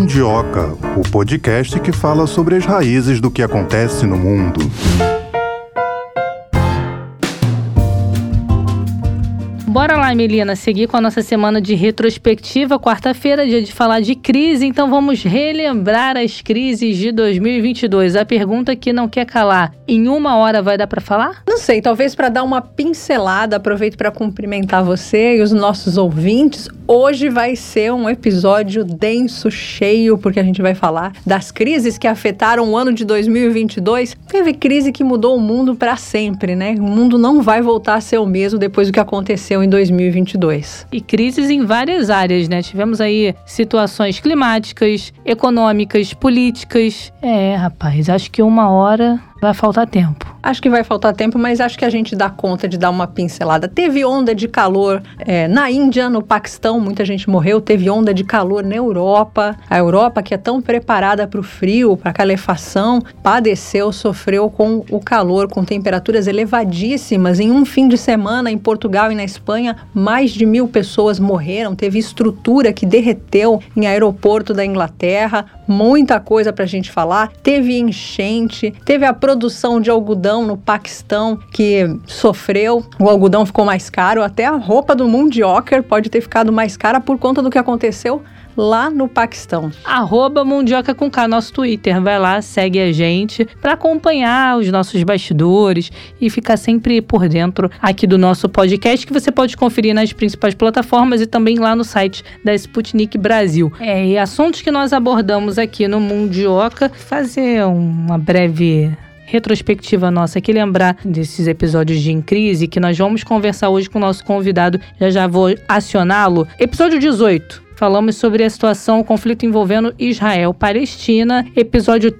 Mundioca, o podcast que fala sobre as raízes do que acontece no mundo. Bora lá, Melina, seguir com a nossa semana de retrospectiva. Quarta-feira, dia de falar de crise, então vamos relembrar as crises de 2022. A pergunta que não quer calar, em uma hora vai dar para falar? Não sei, talvez para dar uma pincelada, aproveito para cumprimentar você e os nossos ouvintes. Hoje vai ser um episódio denso, cheio, porque a gente vai falar das crises que afetaram o ano de 2022. Teve crise que mudou o mundo para sempre, né? O mundo não vai voltar a ser o mesmo depois do que aconteceu em 2022. E crises em várias áreas, né? Tivemos aí situações climáticas, econômicas, políticas. Rapaz, acho que uma hora vai faltar tempo. Acho que vai faltar tempo, mas acho que a gente dá conta de dar uma pincelada. Teve onda de calor na Índia, no Paquistão, muita gente morreu. Teve onda de calor na Europa. A Europa, que é tão preparada para o frio, para a calefação, padeceu, sofreu com o calor, com temperaturas elevadíssimas. Em um fim de semana, em Portugal e na Espanha, mais de 1.000 pessoas morreram. Teve estrutura que derreteu em aeroporto da Inglaterra. Muita coisa para a gente falar. Teve enchente, teve a produção de algodão no Paquistão que sofreu, o algodão ficou mais caro, até a roupa do Mundioca pode ter ficado mais cara por conta do que aconteceu lá no Paquistão. @Mundioca com K, nosso Twitter. Vai lá, segue a gente para acompanhar os nossos bastidores e ficar sempre por dentro aqui do nosso podcast, que você pode conferir nas principais plataformas e também lá no site da Sputnik Brasil. E assuntos que nós abordamos aqui no Mundioca, fazer uma breve retrospectiva nossa aqui, lembrar desses episódios de Em Crise, que nós vamos conversar hoje com o nosso convidado, já vou acioná-lo. Episódio 18. Falamos sobre a situação, o conflito envolvendo Israel-Palestina. Episódio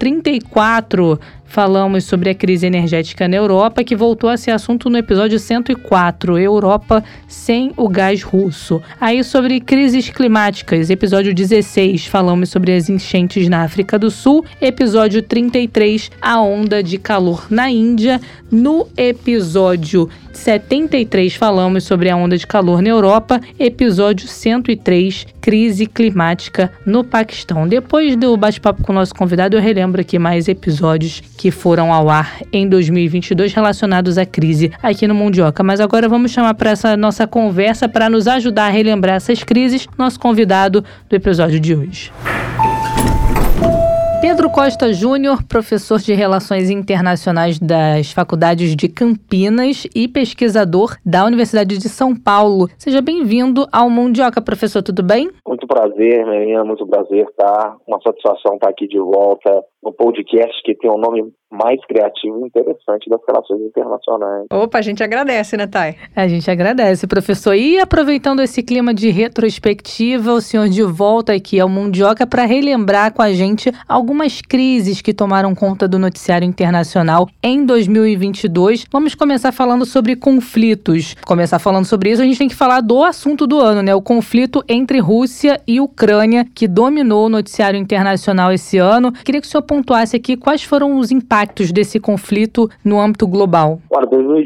34, falamos sobre a crise energética na Europa, que voltou a ser assunto no episódio 104, Europa sem o gás russo. Aí sobre crises climáticas, episódio 16, falamos sobre as enchentes na África do Sul. Episódio 33, a onda de calor na Índia. No episódio 73, falamos sobre a onda de calor na Europa. Episódio 103, crise climática no Paquistão. Depois do bate-papo com o nosso convidado, eu relembro aqui mais episódios que foram ao ar em 2022 relacionados à crise aqui no Mundioca. Mas agora vamos chamar para essa nossa conversa, para nos ajudar a relembrar essas crises, nosso convidado do episódio de hoje. Pedro Costa Júnior, professor de Relações Internacionais das Faculdades de Campinas e pesquisador da Universidade de São Paulo. Seja bem-vindo ao Mundioca, professor, tudo bem? Muito prazer, menina, muito prazer, tá? Uma satisfação estar aqui de volta no podcast que tem um nome mais criativo e interessante das relações internacionais. Opa, a gente agradece, né, Thay? A gente agradece, professor. E aproveitando esse clima de retrospectiva, o senhor de volta aqui ao Mundioca para relembrar com a gente algumas crises que tomaram conta do noticiário internacional em 2022. Vamos começar falando sobre conflitos. Começar falando sobre isso, a gente tem que falar do assunto do ano, né? O conflito entre Rússia e Ucrânia, que dominou o noticiário internacional esse ano. Queria que o senhor pontuasse aqui quais foram os impactos desse conflito no âmbito global. Olha,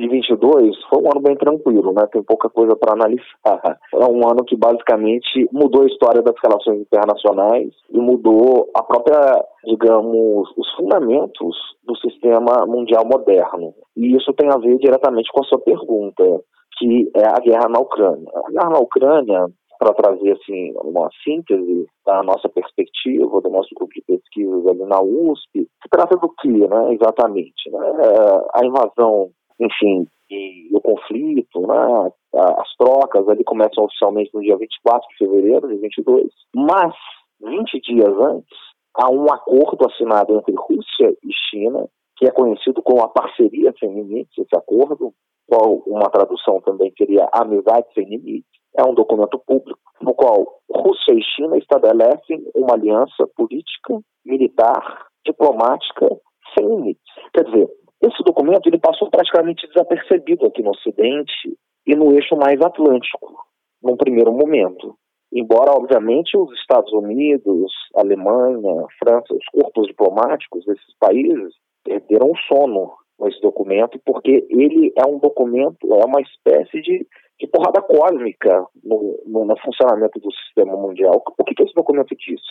2022 foi um ano bem tranquilo, né? Tem pouca coisa para analisar. É um ano que basicamente mudou a história das relações internacionais e mudou a própria, digamos, os fundamentos do sistema mundial moderno. E isso tem a ver diretamente com a sua pergunta, que é a guerra na Ucrânia. A guerra na Ucrânia, para trazer assim, uma síntese da nossa perspectiva, do nosso grupo de pesquisas ali na USP, se trata do que, né, exatamente? Né? A invasão, enfim, e o conflito, né? As trocas ali começam oficialmente no dia 24 de fevereiro de 22, mas 20 dias antes há um acordo assinado entre Rússia e China, que é conhecido como a Parceria Sem Limites, esse acordo, qual uma tradução também seria Amizade Sem Limites. É um documento público no qual Rússia e China estabelecem uma aliança política, militar, diplomática sem limites. Quer dizer, esse documento ele passou praticamente desapercebido aqui no Ocidente e no eixo mais atlântico, num primeiro momento. Embora, obviamente, os Estados Unidos, Alemanha, França, os corpos diplomáticos desses países perderam o sono nesse documento, porque ele é um documento, é uma espécie de porrada cósmica no funcionamento do sistema mundial. O que esse documento diz?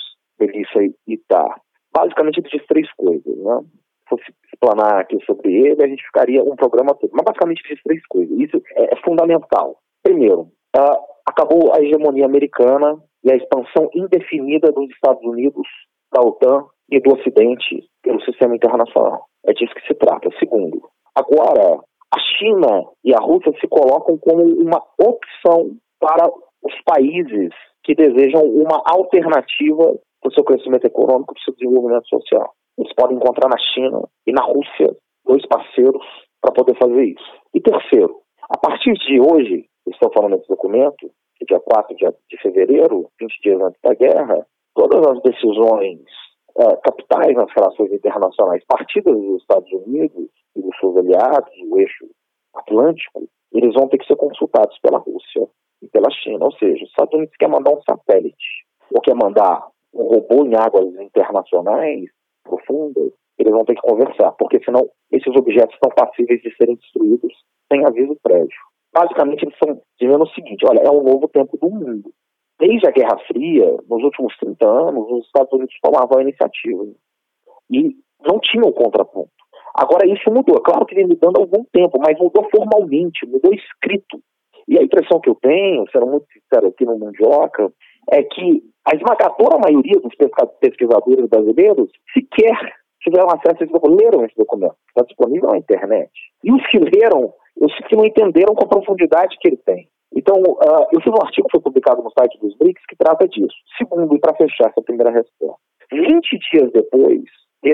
Melissa e Tá. Basicamente ele diz 3 coisas, né? Se fosse explanar aqui sobre ele, a gente ficaria um programa todo. Mas basicamente ele diz 3 coisas. Isso é fundamental. Primeiro, acabou a hegemonia americana e a expansão indefinida dos Estados Unidos, da OTAN e do Ocidente pelo sistema internacional. É disso que se trata. Segundo, agora a China e a Rússia se colocam como uma opção para os países que desejam uma alternativa para o seu crescimento econômico, para o seu desenvolvimento social. Eles podem encontrar na China e na Rússia 2 parceiros para poder fazer isso. E terceiro, a partir de hoje, estou falando desse documento, dia 4 de fevereiro, 20 dias antes da guerra, todas as decisões capitais nas relações internacionais partidas dos Estados Unidos e dos seus aliados, o eixo atlântico, eles vão ter que ser consultados pela Rússia e pela China. Ou seja, os Estados Unidos quer mandar um satélite ou quer mandar um robô em águas internacionais profundas, eles vão ter que conversar, porque senão esses objetos estão passíveis de serem destruídos sem aviso prévio. Basicamente, eles estão dizendo o seguinte: olha, é um novo tempo do mundo. Desde a Guerra Fria, nos últimos 30 anos, os Estados Unidos tomavam a iniciativa e não tinham contraponto. Agora isso mudou. Claro que vem mudando há algum tempo, mas mudou formalmente, mudou escrito. E a impressão que eu tenho, sendo muito sincero aqui no Mundioca, é que a esmagadora maioria dos pesquisadores brasileiros sequer tiveram acesso a esse documento, leram esse documento. Está disponível na internet. E os que leram, os que não entenderam com a profundidade que ele tem. Então, eu fiz um artigo que foi publicado no site dos BRICS que trata disso. Segundo, e para fechar essa primeira resposta, 20 dias depois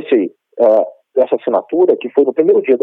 dessa assinatura, que foi no primeiro dia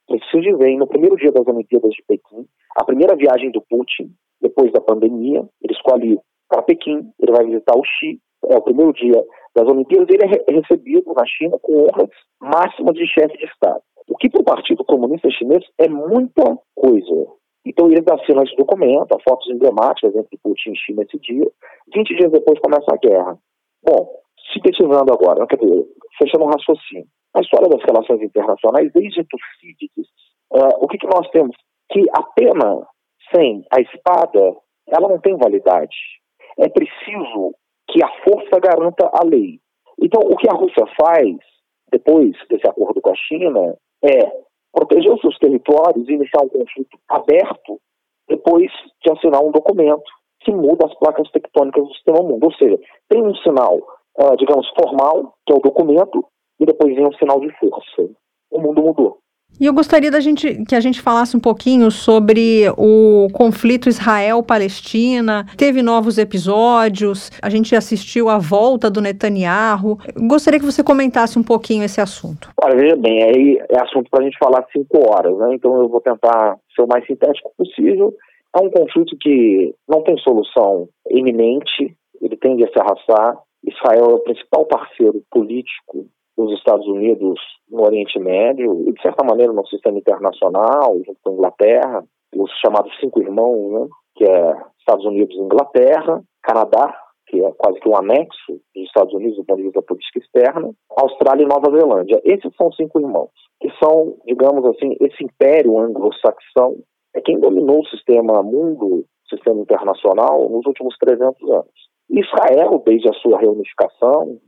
no primeiro dia das Olimpíadas de Pequim, a primeira viagem do Putin, depois da pandemia, ele escolhe para Pequim, ele vai visitar o Xi, é o primeiro dia das Olimpíadas, ele é recebido na China com honras máximas de chefe de Estado. O que para o Partido Comunista Chinês é muita coisa. Então eles assinam esse documento, fotos emblemáticas entre Putin e Xi nesse dia. 20 dias depois começa a guerra. Bom, sintetizando agora, quer dizer, fechando um raciocínio. A história das relações internacionais, desde Tucídides, o que nós temos? Que a pena sem a espada, ela não tem validade. É preciso que a força garanta a lei. Então, o que a Rússia faz, depois desse acordo com a China, é proteger os seus territórios e iniciar um conflito aberto depois de assinar um documento que muda as placas tectônicas do sistema mundo. Ou seja, tem um sinal, digamos, formal, que é o documento, e depois vem um sinal de força. O mundo mudou. E eu gostaria que a gente falasse um pouquinho sobre o conflito Israel-Palestina. Teve novos episódios, a gente assistiu a volta do Netanyahu. Gostaria que você comentasse um pouquinho esse assunto. Olha, veja bem, aí é assunto para a gente falar 5 horas, né? Então eu vou tentar ser o mais sintético possível. É um conflito que não tem solução iminente, ele tende a se arrastar. Israel é o principal parceiro político dos Estados Unidos no Oriente Médio e, de certa maneira, no sistema internacional, junto com a Inglaterra, os chamados 5 irmãos, né, que é Estados Unidos e Inglaterra, Canadá, que é quase que um anexo dos Estados Unidos do ponto de vista da política externa, Austrália e Nova Zelândia. Esses são 5 irmãos, que são, digamos assim, esse império anglo-saxão, é quem dominou o sistema mundo, o sistema internacional, nos últimos 300 anos. Israel, desde a sua reunificação, em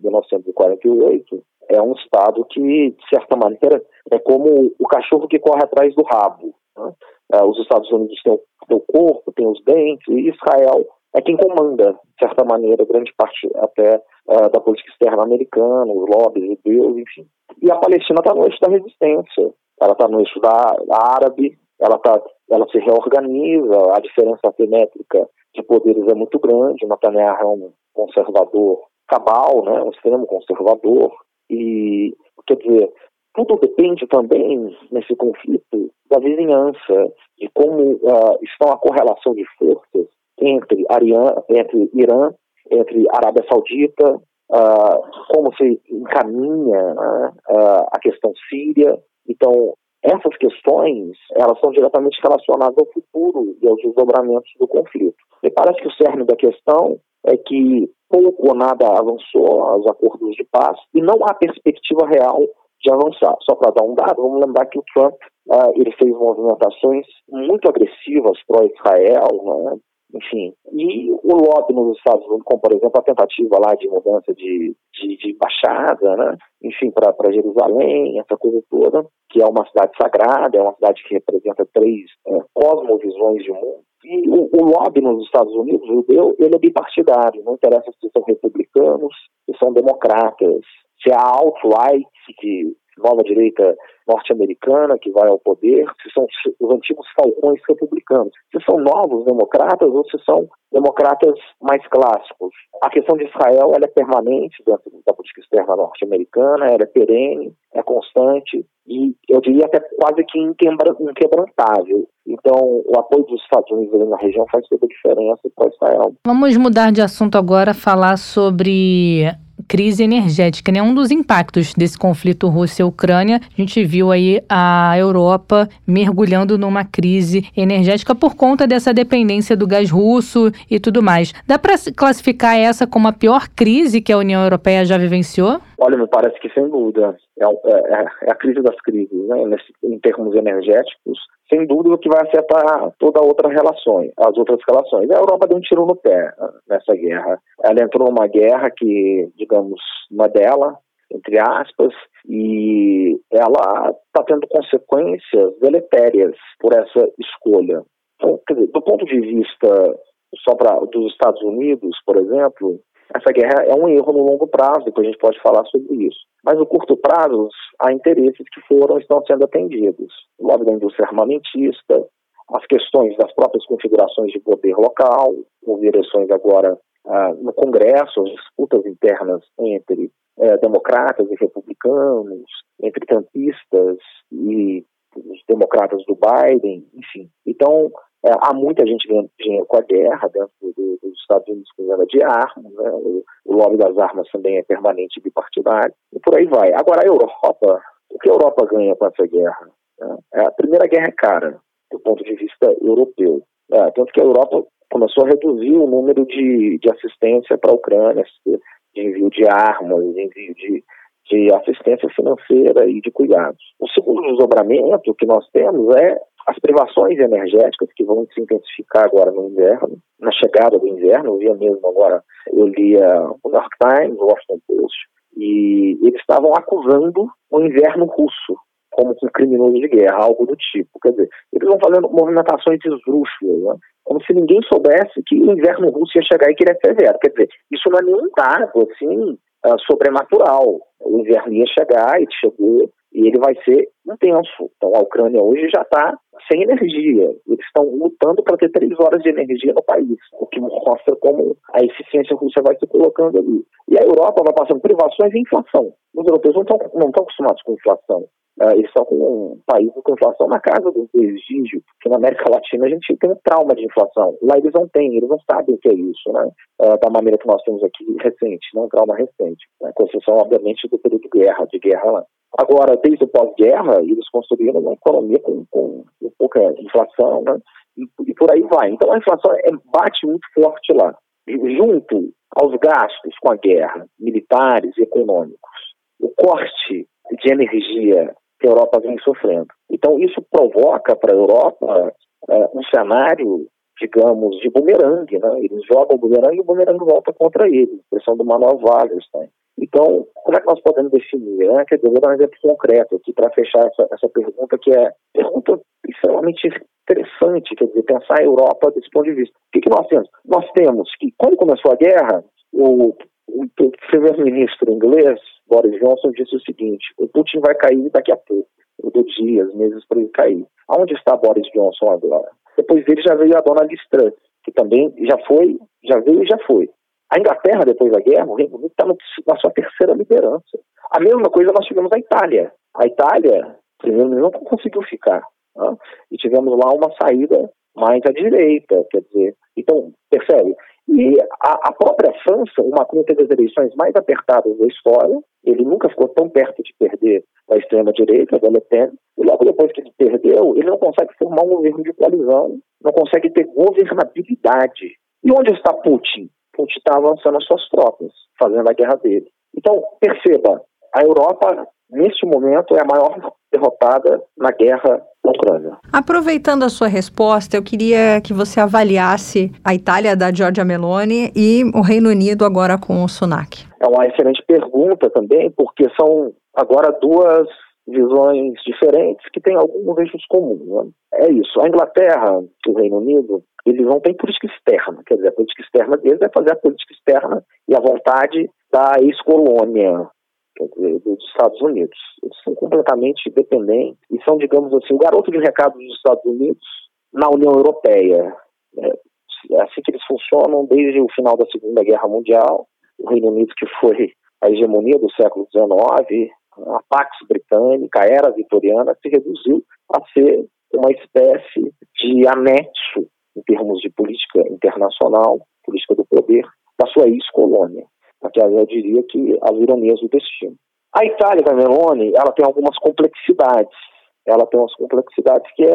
1948, é um Estado que, de certa maneira, é como o cachorro que corre atrás do rabo, né? Os Estados Unidos têm o corpo, têm os dentes, e Israel é quem comanda, de certa maneira, grande parte até da política externa americana, os lobbies judeus, enfim. E a Palestina está no eixo da resistência, ela está no eixo da árabe, ela se reorganiza, a diferença assimétrica de poderes é muito grande. O Netanyahu é um conservador cabal, né, um extremo conservador, e, quer dizer, tudo depende também, nesse conflito, da vizinhança, de como estão a correlação de forças entre Irã, entre Arábia Saudita, como se encaminha, né, a questão síria. Então, essas questões, elas são diretamente relacionadas ao futuro e aos desdobramentos do conflito. Me parece que o cerne da questão é que pouco ou nada avançou aos acordos de paz e não há perspectiva real de avançar. Só para dar um dado, vamos lembrar que o Trump ele fez movimentações muito agressivas pró-Israel, né? enfim. E o lobby nos Estados Unidos, como por exemplo a tentativa lá de mudança de embaixada, né? Enfim, para Jerusalém, essa coisa toda, que é uma cidade sagrada, é uma cidade que representa 3 cosmovisões de mundo. E o lobby nos Estados Unidos, judeu, ele é bipartidário, não interessa se são republicanos, se são democratas, se é a alt-right, que nova direita norte-americana que vai ao poder, se são os antigos falcões republicanos, se são novos democratas ou se são democratas mais clássicos. A questão de Israel ela é permanente dentro da política externa norte-americana, ela é perene, é constante e eu diria até quase que inquebrantável. Então, o apoio dos Estados Unidos ali na região faz toda a diferença para Israel. Vamos mudar de assunto agora, falar sobre crise energética, né? Um dos impactos desse conflito Rússia-Ucrânia, a gente viu aí a Europa mergulhando numa crise energética por conta dessa dependência do gás russo e tudo mais. Dá para classificar essa como a pior crise que a União Europeia já vivenciou? Olha, me parece que sem dúvida é a crise das crises, né? Em termos energéticos, sem dúvida o que vai afetar toda outra relação, as outras relações. A Europa deu um tiro no pé nessa guerra. Ela entrou numa guerra que, digamos, não é dela, entre aspas, e ela está tendo consequências deletérias por essa escolha. Então, quer dizer, do ponto de vista dos Estados Unidos, por exemplo, essa guerra é um erro no longo prazo, depois a gente pode falar sobre isso. Mas no curto prazo, há interesses que estão sendo atendidos. O lobby da indústria armamentista, as questões das próprias configurações de poder local, houve eleições agora no Congresso, as disputas internas entre democratas e republicanos, entre trumpistas e os democratas do Biden, enfim. Então, há muita gente ganhando dinheiro com a guerra dentro dos Estados Unidos com venda de armas, né? O lobby das armas também é permanente bipartidário, e por aí vai. Agora, a Europa, o que a Europa ganha com essa guerra? A primeira guerra é cara, do ponto de vista europeu. Tanto que a Europa começou a reduzir o número de assistência para a Ucrânia, de envio de armas, de envio de assistência financeira e de cuidados. O segundo desdobramento que nós temos é as privações energéticas que vão se intensificar agora no inverno, na chegada do inverno. Eu via mesmo agora, eu lia o New York Times, o Washington Post, e eles estavam acusando o inverno russo como um criminoso de guerra, algo do tipo. Quer dizer, eles vão fazendo movimentações esdrúxulas, né? Como se ninguém soubesse que o inverno russo ia chegar e que ele é severo. Quer dizer, isso não é nenhum dado, assim, sobrenatural. O inverno ia chegar e chegou, e ele vai ser intenso. Então a Ucrânia hoje já está sem energia. Eles estão lutando para ter 3 horas de energia no país, o que mostra como a eficiência russa vai se colocando ali. E a Europa vai passando privações e inflação. Os europeus não estão acostumados com inflação. Eles estão com um país com inflação na casa dos 2 dígitos, que na América Latina a gente tem um trauma de inflação. Lá eles não têm, eles não sabem o que é isso, né? Da maneira que nós temos aqui recente, não um trauma recente, né? Com exceção, obviamente, do período de guerra lá. Agora, desde o pós-guerra, eles construíram uma economia com pouca inflação, né? E por aí vai. Então a inflação bate muito forte lá. Junto aos gastos com a guerra, militares e econômicos, o corte de energia que a Europa vem sofrendo. Então isso provoca para a Europa um cenário, digamos, de bumerangue, né? Eles jogam o bumerangue e o bumerangue volta contra eles, expressão do Manuel Wallerstein. Então, como é que nós podemos definir? Quer dizer, eu vou dar um exemplo concreto aqui para fechar essa pergunta, que é pergunta extremamente interessante, quer dizer, pensar a Europa desse ponto de vista. O que nós temos? Nós temos que, quando começou a guerra, o primeiro-ministro inglês, Boris Johnson, disse o seguinte: o Putin vai cair daqui a pouco. Eu dou dias, meses para ele cair. Aonde está Boris Johnson agora? Depois dele já veio a dona Liz Truss, que também já veio e já foi. A Inglaterra, depois da guerra, o Reino Unido está na sua 3ª liderança. A mesma coisa nós tivemos na Itália. A Itália, primeiro-ministro, não conseguiu ficar. Né? E tivemos lá uma saída mais à direita, quer dizer. Então, percebe? E a própria França, o Macron teve as eleições mais apertadas da história. Ele nunca ficou tão perto de perder a extrema-direita, da Le Pen. E logo depois que ele perdeu, ele não consegue formar um governo de coalizão, não consegue ter governabilidade. E onde está Putin? Putin está avançando as suas tropas, fazendo a guerra dele. Então, perceba, a Europa, neste momento, é a maior derrotada na guerra na Ucrânia. Aproveitando a sua resposta, eu queria que você avaliasse a Itália da Giorgia Meloni e o Reino Unido agora com o Sunak. É uma excelente pergunta também, porque são agora duas visões diferentes que têm alguns eixos comuns, né? É isso, a Inglaterra e o Reino Unido, eles não têm política externa, quer dizer, a política externa deles é fazer a política externa e a vontade da ex-colônia, quer dizer, dos Estados Unidos. Eles são completamente dependentes e são, digamos assim, o garoto de recado dos Estados Unidos na União Europeia. É assim que eles funcionam desde o final da Segunda Guerra Mundial. O Reino Unido, que foi a hegemonia do século XIX, a Pax Britânica, a Era Vitoriana, se reduziu a ser uma espécie de anexo em termos de política internacional, política do poder, da sua ex-colônia. Aqui eu diria que as ironias do destino. A Itália da Meloni, ela tem algumas complexidades. Ela tem umas complexidades que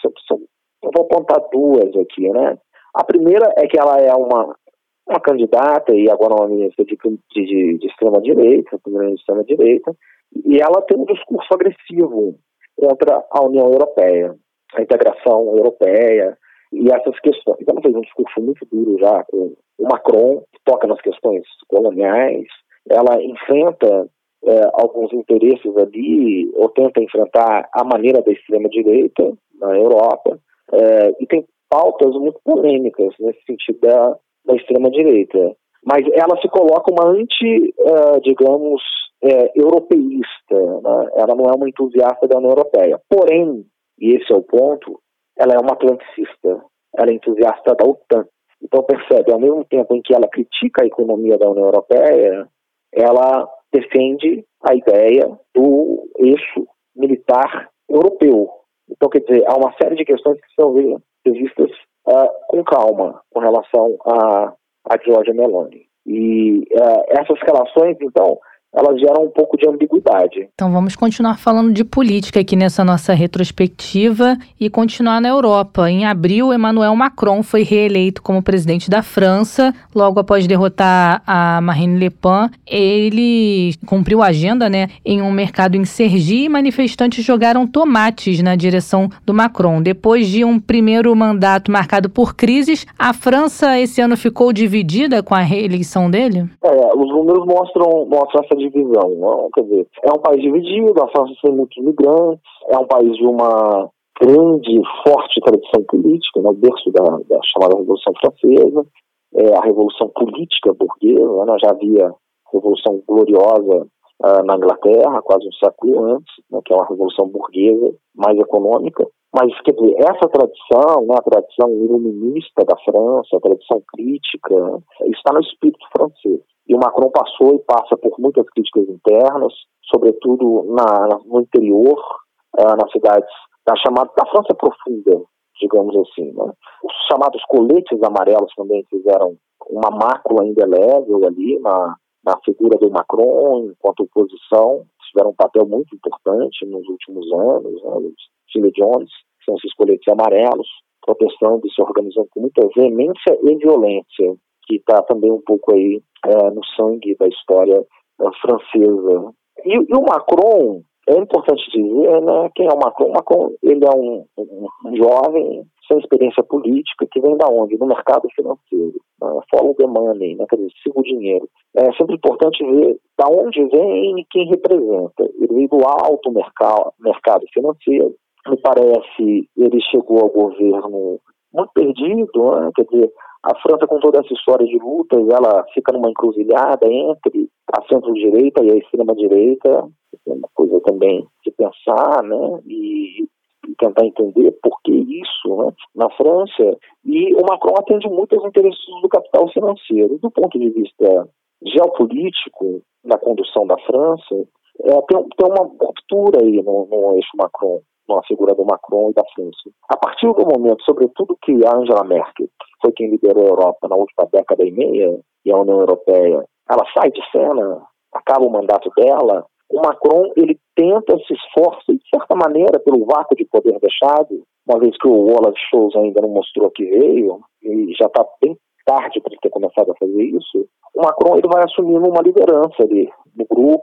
eu vou apontar duas aqui, né? A primeira é que ela é uma candidata e agora uma ministra de extrema-direita, primeira de extrema-direita, e ela tem um discurso agressivo contra a União Europeia, a integração europeia e essas questões. Ela fez um discurso muito duro já com o Macron, que toca nas questões coloniais. Ela enfrenta alguns interesses ali, ou tenta enfrentar a maneira da extrema-direita na Europa, e tem pautas muito polêmicas nesse sentido da extrema-direita. Mas ela se coloca uma digamos, europeísta, né? Ela não é uma entusiasta da União Europeia. Porém, e esse é o ponto, ela é uma atlanticista, ela é entusiasta da OTAN. Então percebe, ao mesmo tempo em que ela critica a economia da União Europeia, ela defende a ideia do eixo militar europeu. Então, quer dizer, há uma série de questões que são vistas com calma com relação a Giorgia Meloni. E essas relações, então, elas geram um pouco de ambiguidade. Então vamos continuar falando de política aqui nessa nossa retrospectiva e continuar na Europa. Em abril, Emmanuel Macron foi reeleito como presidente da França, logo após derrotar a Marine Le Pen. Ele cumpriu a agenda, né, em um mercado em Cergy, e manifestantes jogaram tomates na direção do Macron. Depois de um primeiro mandato marcado por crises, a França esse ano ficou dividida com a reeleição dele? Os números mostram essa divisão, não? Quer dizer, é um país dividido, a França tem muitos migrantes, é um país de uma grande, forte tradição política, né, o berço da chamada Revolução Francesa, a Revolução Política Burguesa, né, já havia Revolução Gloriosa na Inglaterra, quase um século antes, né, que é uma Revolução Burguesa, mais econômica. Mas, quer dizer, essa tradição, né, a tradição iluminista da França, a tradição crítica, está no espírito francês. E o Macron passou e passa por muitas críticas internas, sobretudo no interior, nas cidades da França profunda, digamos assim, né? Os chamados coletes amarelos também fizeram uma mácula indelével ali na figura do Macron, enquanto oposição, tiveram um papel muito importante nos últimos anos, né? Os Gilets jaunes, que são esses coletes amarelos, protestando e se organizando com muita veemência e violência, que está também um pouco aí no sangue da história francesa. E o Macron, é importante dizer, né, quem é o Macron? O Macron, ele é um jovem sem experiência política que vem da onde? Do mercado financeiro. Follow the money, né, quer dizer, siga o dinheiro. É sempre importante ver da onde vem e quem representa. Ele veio do alto mercado financeiro. Me parece, ele chegou ao governo muito perdido, né? Quer dizer, a França, com toda essa história de lutas, ela fica numa encruzilhada entre a centro-direita e a extrema-direita. É uma coisa também de pensar, né? E tentar entender por que isso, né, na França. E o Macron atende muito aos interesses do capital financeiro. Do ponto de vista geopolítico, na condução da França, tem uma ruptura aí no eixo Macron, na figura do Macron e da França. A partir do momento, sobretudo, que a Angela Merkel, que foi quem liderou a Europa na última década e meia, e a União Europeia, ela sai de cena, acaba o mandato dela, o Macron, ele tenta, se esforça, e de certa maneira, pelo vácuo de poder deixado, uma vez que o Olaf Scholz ainda não mostrou que veio, e já está bem tarde para ele ter começado a fazer isso, o Macron ele vai assumindo uma liderança ali no grupo,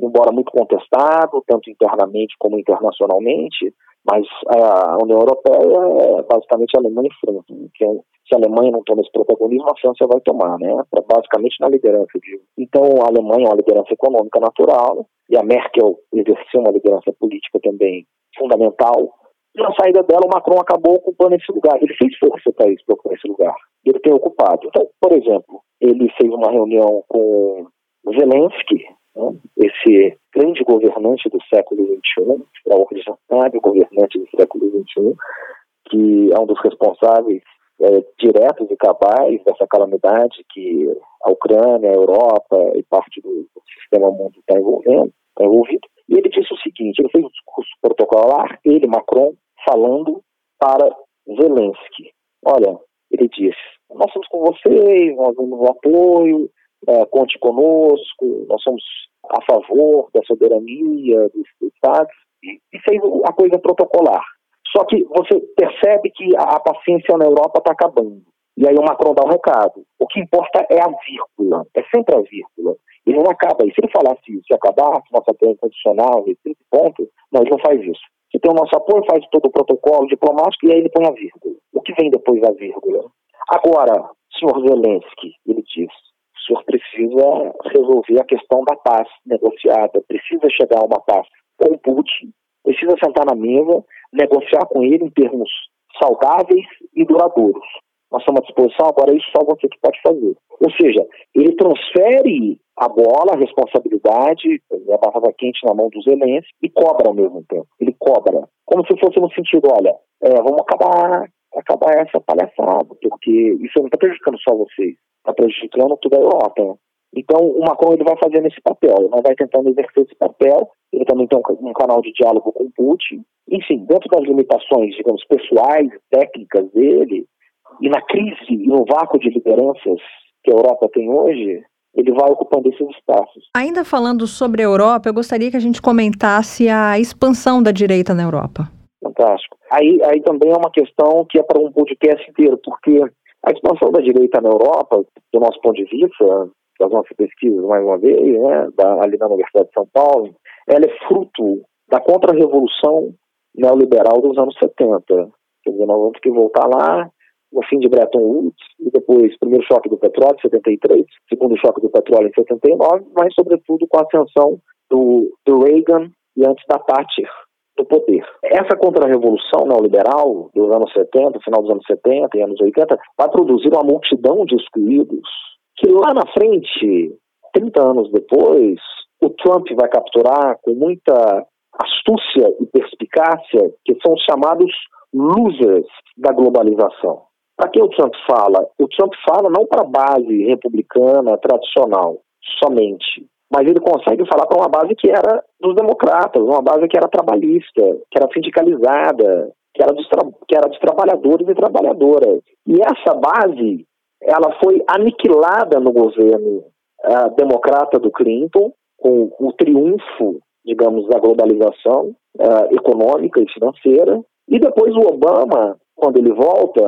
embora muito contestado, tanto internamente como internacionalmente, mas a União Europeia é basicamente a Alemanha e França. Então, se a Alemanha não toma esse protagonismo, a França vai tomar, né? Basicamente na liderança. Então, a Alemanha é uma liderança econômica natural, e a Merkel exerceu uma liderança política também fundamental. E na saída dela, o Macron acabou ocupando esse lugar. Ele fez força para isso, para ocupar esse lugar. Ele tem ocupado. Então, por exemplo, ele fez uma reunião com Zelensky, né? Esse grande governante do século XXI, extraordinário governante do século XXI, que é um dos responsáveis diretos e cabais dessa calamidade que a Ucrânia, a Europa e parte do sistema mundo está envolvido. E ele disse o seguinte, ele fez um discurso protocolar, ele, Macron, falando para Zelensky. Olha, ele disse, nós estamos com vocês, nós damos apoio, conte conosco, nós somos a favor da soberania dos Estados, e fez a coisa protocolar. Só que você percebe que a paciência na Europa está acabando. E aí o Macron dá um recado. O que importa é a vírgula, é sempre a vírgula. Ele não acaba. E se ele falasse isso, se acabar, se nosso apoio é incondicional, esse ponto, não, ele não faz isso. Se tem o nosso apoio, faz todo o protocolo diplomático e aí ele põe a vírgula. O que vem depois da vírgula? Agora, senhor Zelensky, ele diz, o senhor precisa resolver a questão da paz negociada, precisa chegar a uma paz com o Putin, precisa sentar na mesa, negociar com ele em termos saudáveis e duradouros. Nós estamos à disposição, agora é isso só você que pode fazer. Ou seja, ele transfere a bola, a responsabilidade, a batata quente na mão do Zelensky e cobra ao mesmo tempo. Ele cobra. Como se fosse no sentido, olha, vamos acabar essa palhaçada, porque isso não está prejudicando só vocês, está prejudicando toda a Europa. Né? Então, o Macron ele vai fazendo esse papel, ele vai tentando exercer esse papel, ele também tem um canal de diálogo com o Putin. Enfim, dentro das limitações, digamos, pessoais, técnicas dele, e na crise e no vácuo de lideranças que a Europa tem hoje, ele vai ocupando esses espaços. Ainda falando sobre a Europa, eu gostaria que a gente comentasse a expansão da direita na Europa. Fantástico. Aí também é uma questão que é para um podcast inteiro, porque a expansão da direita na Europa, do nosso ponto de vista, das nossas pesquisas, mais uma vez, né, ali na Universidade de São Paulo, ela é fruto da contra-revolução neoliberal dos anos 70. Quer dizer, nós vamos ter que voltar lá, no fim de Bretton Woods, e depois primeiro choque do petróleo em 73, segundo choque do petróleo em 79, mas sobretudo com a ascensão do Reagan e antes da Thatcher do poder. Essa contra-revolução neoliberal dos anos 70, final dos anos 70 e anos 80, vai produzir uma multidão de excluídos que lá na frente, 30 anos depois, o Trump vai capturar com muita astúcia e perspicácia, que são os chamados losers da globalização. Para quem o Trump fala? O Trump fala não para a base republicana tradicional somente, mas ele consegue falar para uma base que era dos democratas, uma base que era trabalhista, que era sindicalizada, que era dos trabalhadores e trabalhadoras. E essa base, ela foi aniquilada no governo democrata do Clinton, com o triunfo, digamos, da globalização econômica e financeira. E depois o Obama, quando ele volta,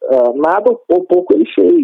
nada ou pouco ele fez.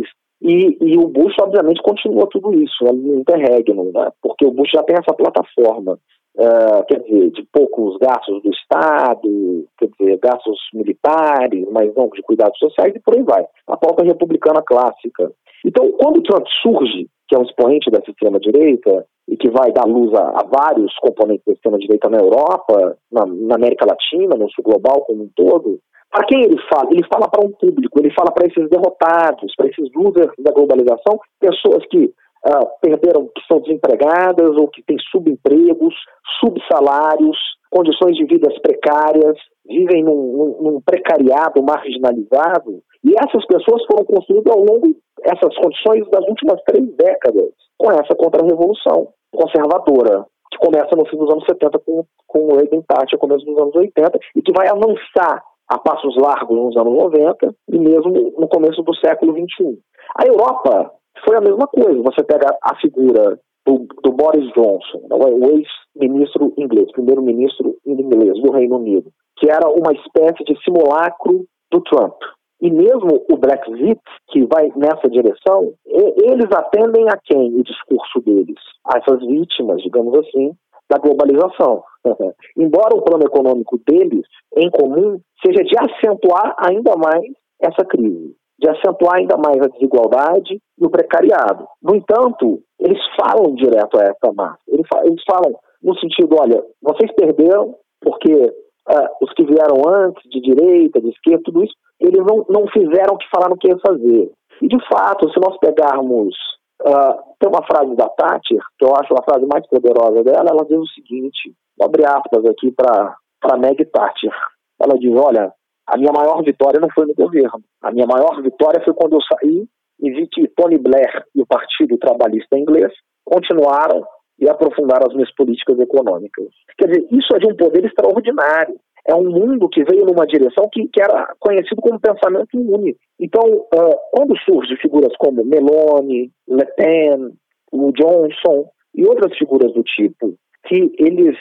E o Bush, obviamente, continua tudo isso, no interregno, né? Porque o Bush já tem essa plataforma, quer dizer, de poucos gastos do Estado, quer dizer, gastos militares, mas não de cuidados sociais, e por aí vai. A pauta republicana clássica. Então, quando o Trump surge, que é um expoente da extrema-direita, e que vai dar luz a vários componentes da extrema-direita na Europa, na América Latina, no sul global como um todo, para quem ele fala? Ele fala para um público, ele fala para esses derrotados, para esses losers da globalização, pessoas que perderam, que são desempregadas ou que têm subempregos, subsalários, condições de vidas precárias, vivem num precariado marginalizado, e essas pessoas foram construídas ao longo dessas condições das últimas 3 décadas, com essa contra-revolução conservadora, que começa no fim dos anos 70 com o Reagan Thatcher, começo dos anos 80, e que vai avançar a passos largos nos anos 90 e mesmo no começo do século XXI. A Europa foi a mesma coisa. Você pega a figura do Boris Johnson, o ex-ministro inglês, primeiro-ministro inglês do Reino Unido, que era uma espécie de simulacro do Trump. E mesmo o Brexit, que vai nessa direção, eles atendem a quem o discurso deles? A essas vítimas, digamos assim, da globalização. Embora o plano econômico deles, em comum, seja de acentuar ainda mais essa crise, de acentuar ainda mais a desigualdade e o precariado. No entanto, eles falam direto a essa massa. Eles falam no sentido, olha, vocês perderam porque os que vieram antes, de direita, de esquerda, tudo isso, eles não fizeram o que falaram que ia fazer. E, de fato, se nós pegarmos... tem uma frase da Thatcher, que eu acho a frase mais poderosa dela, ela diz o seguinte, vou abrir aspas aqui para Meg Thatcher. Ela diz, olha, a minha maior vitória não foi no governo. A minha maior vitória foi quando eu saí e vi que Tony Blair e o Partido Trabalhista Inglês continuaram e aprofundaram as minhas políticas econômicas. Quer dizer, isso é de um poder extraordinário. É um mundo que veio numa direção que era conhecido como pensamento único. Então, quando surgem figuras como Meloni, Le Pen, o Johnson e outras figuras do tipo, que eles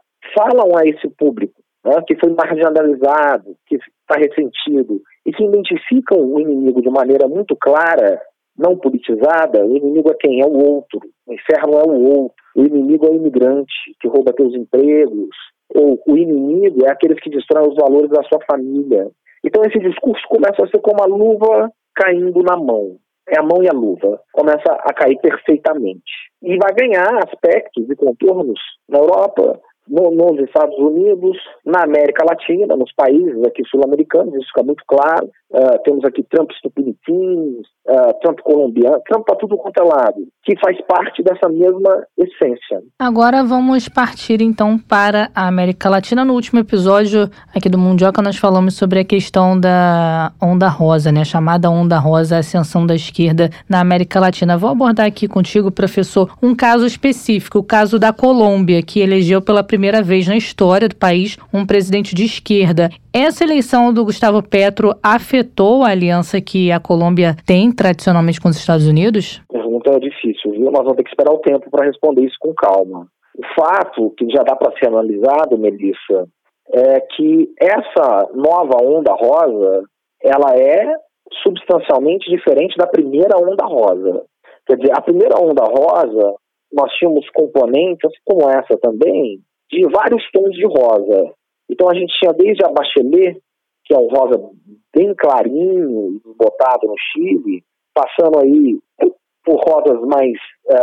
falam a esse público, que foi marginalizado, que está ressentido, e que identificam o inimigo de maneira muito clara, não politizada, o inimigo é quem? É o outro. O inferno é o outro. O inimigo é o imigrante que rouba teus empregos. Ou o inimigo é aqueles que destroem os valores da sua família. Então esse discurso começa a ser como a luva caindo na mão. É a mão e a luva. Começa a cair perfeitamente. E vai ganhar aspectos e contornos na Europa, nos Estados Unidos, na América Latina, nos países aqui sul-americanos, isso fica muito claro. Temos aqui Trump Tupiniquins, Trump colombiano, Trump para tudo quanto é lado, que faz parte dessa mesma essência. Agora vamos partir então para a América Latina. No último episódio aqui do Mundioca nós falamos sobre a questão da Onda Rosa, né? A chamada Onda Rosa, a ascensão da esquerda na América Latina. Vou abordar aqui contigo, professor, um caso específico, o caso da Colômbia, que elegeu pela primeira vez na história do país um presidente de esquerda. Essa eleição do Gustavo Petro afetou a aliança que a Colômbia tem tradicionalmente com os Estados Unidos? Pergunta difícil, viu? Nós vamos ter que esperar o tempo para responder isso com calma. O fato que já dá para ser analisado, Melissa, é que essa nova onda rosa, ela é substancialmente diferente da primeira onda rosa. Quer dizer, a primeira onda rosa, nós tínhamos componentes, assim como essa também, de vários tons de rosa. Então a gente tinha desde a Bachelet, que é um rosa bem clarinho, botado no Chile, passando aí por rosas mais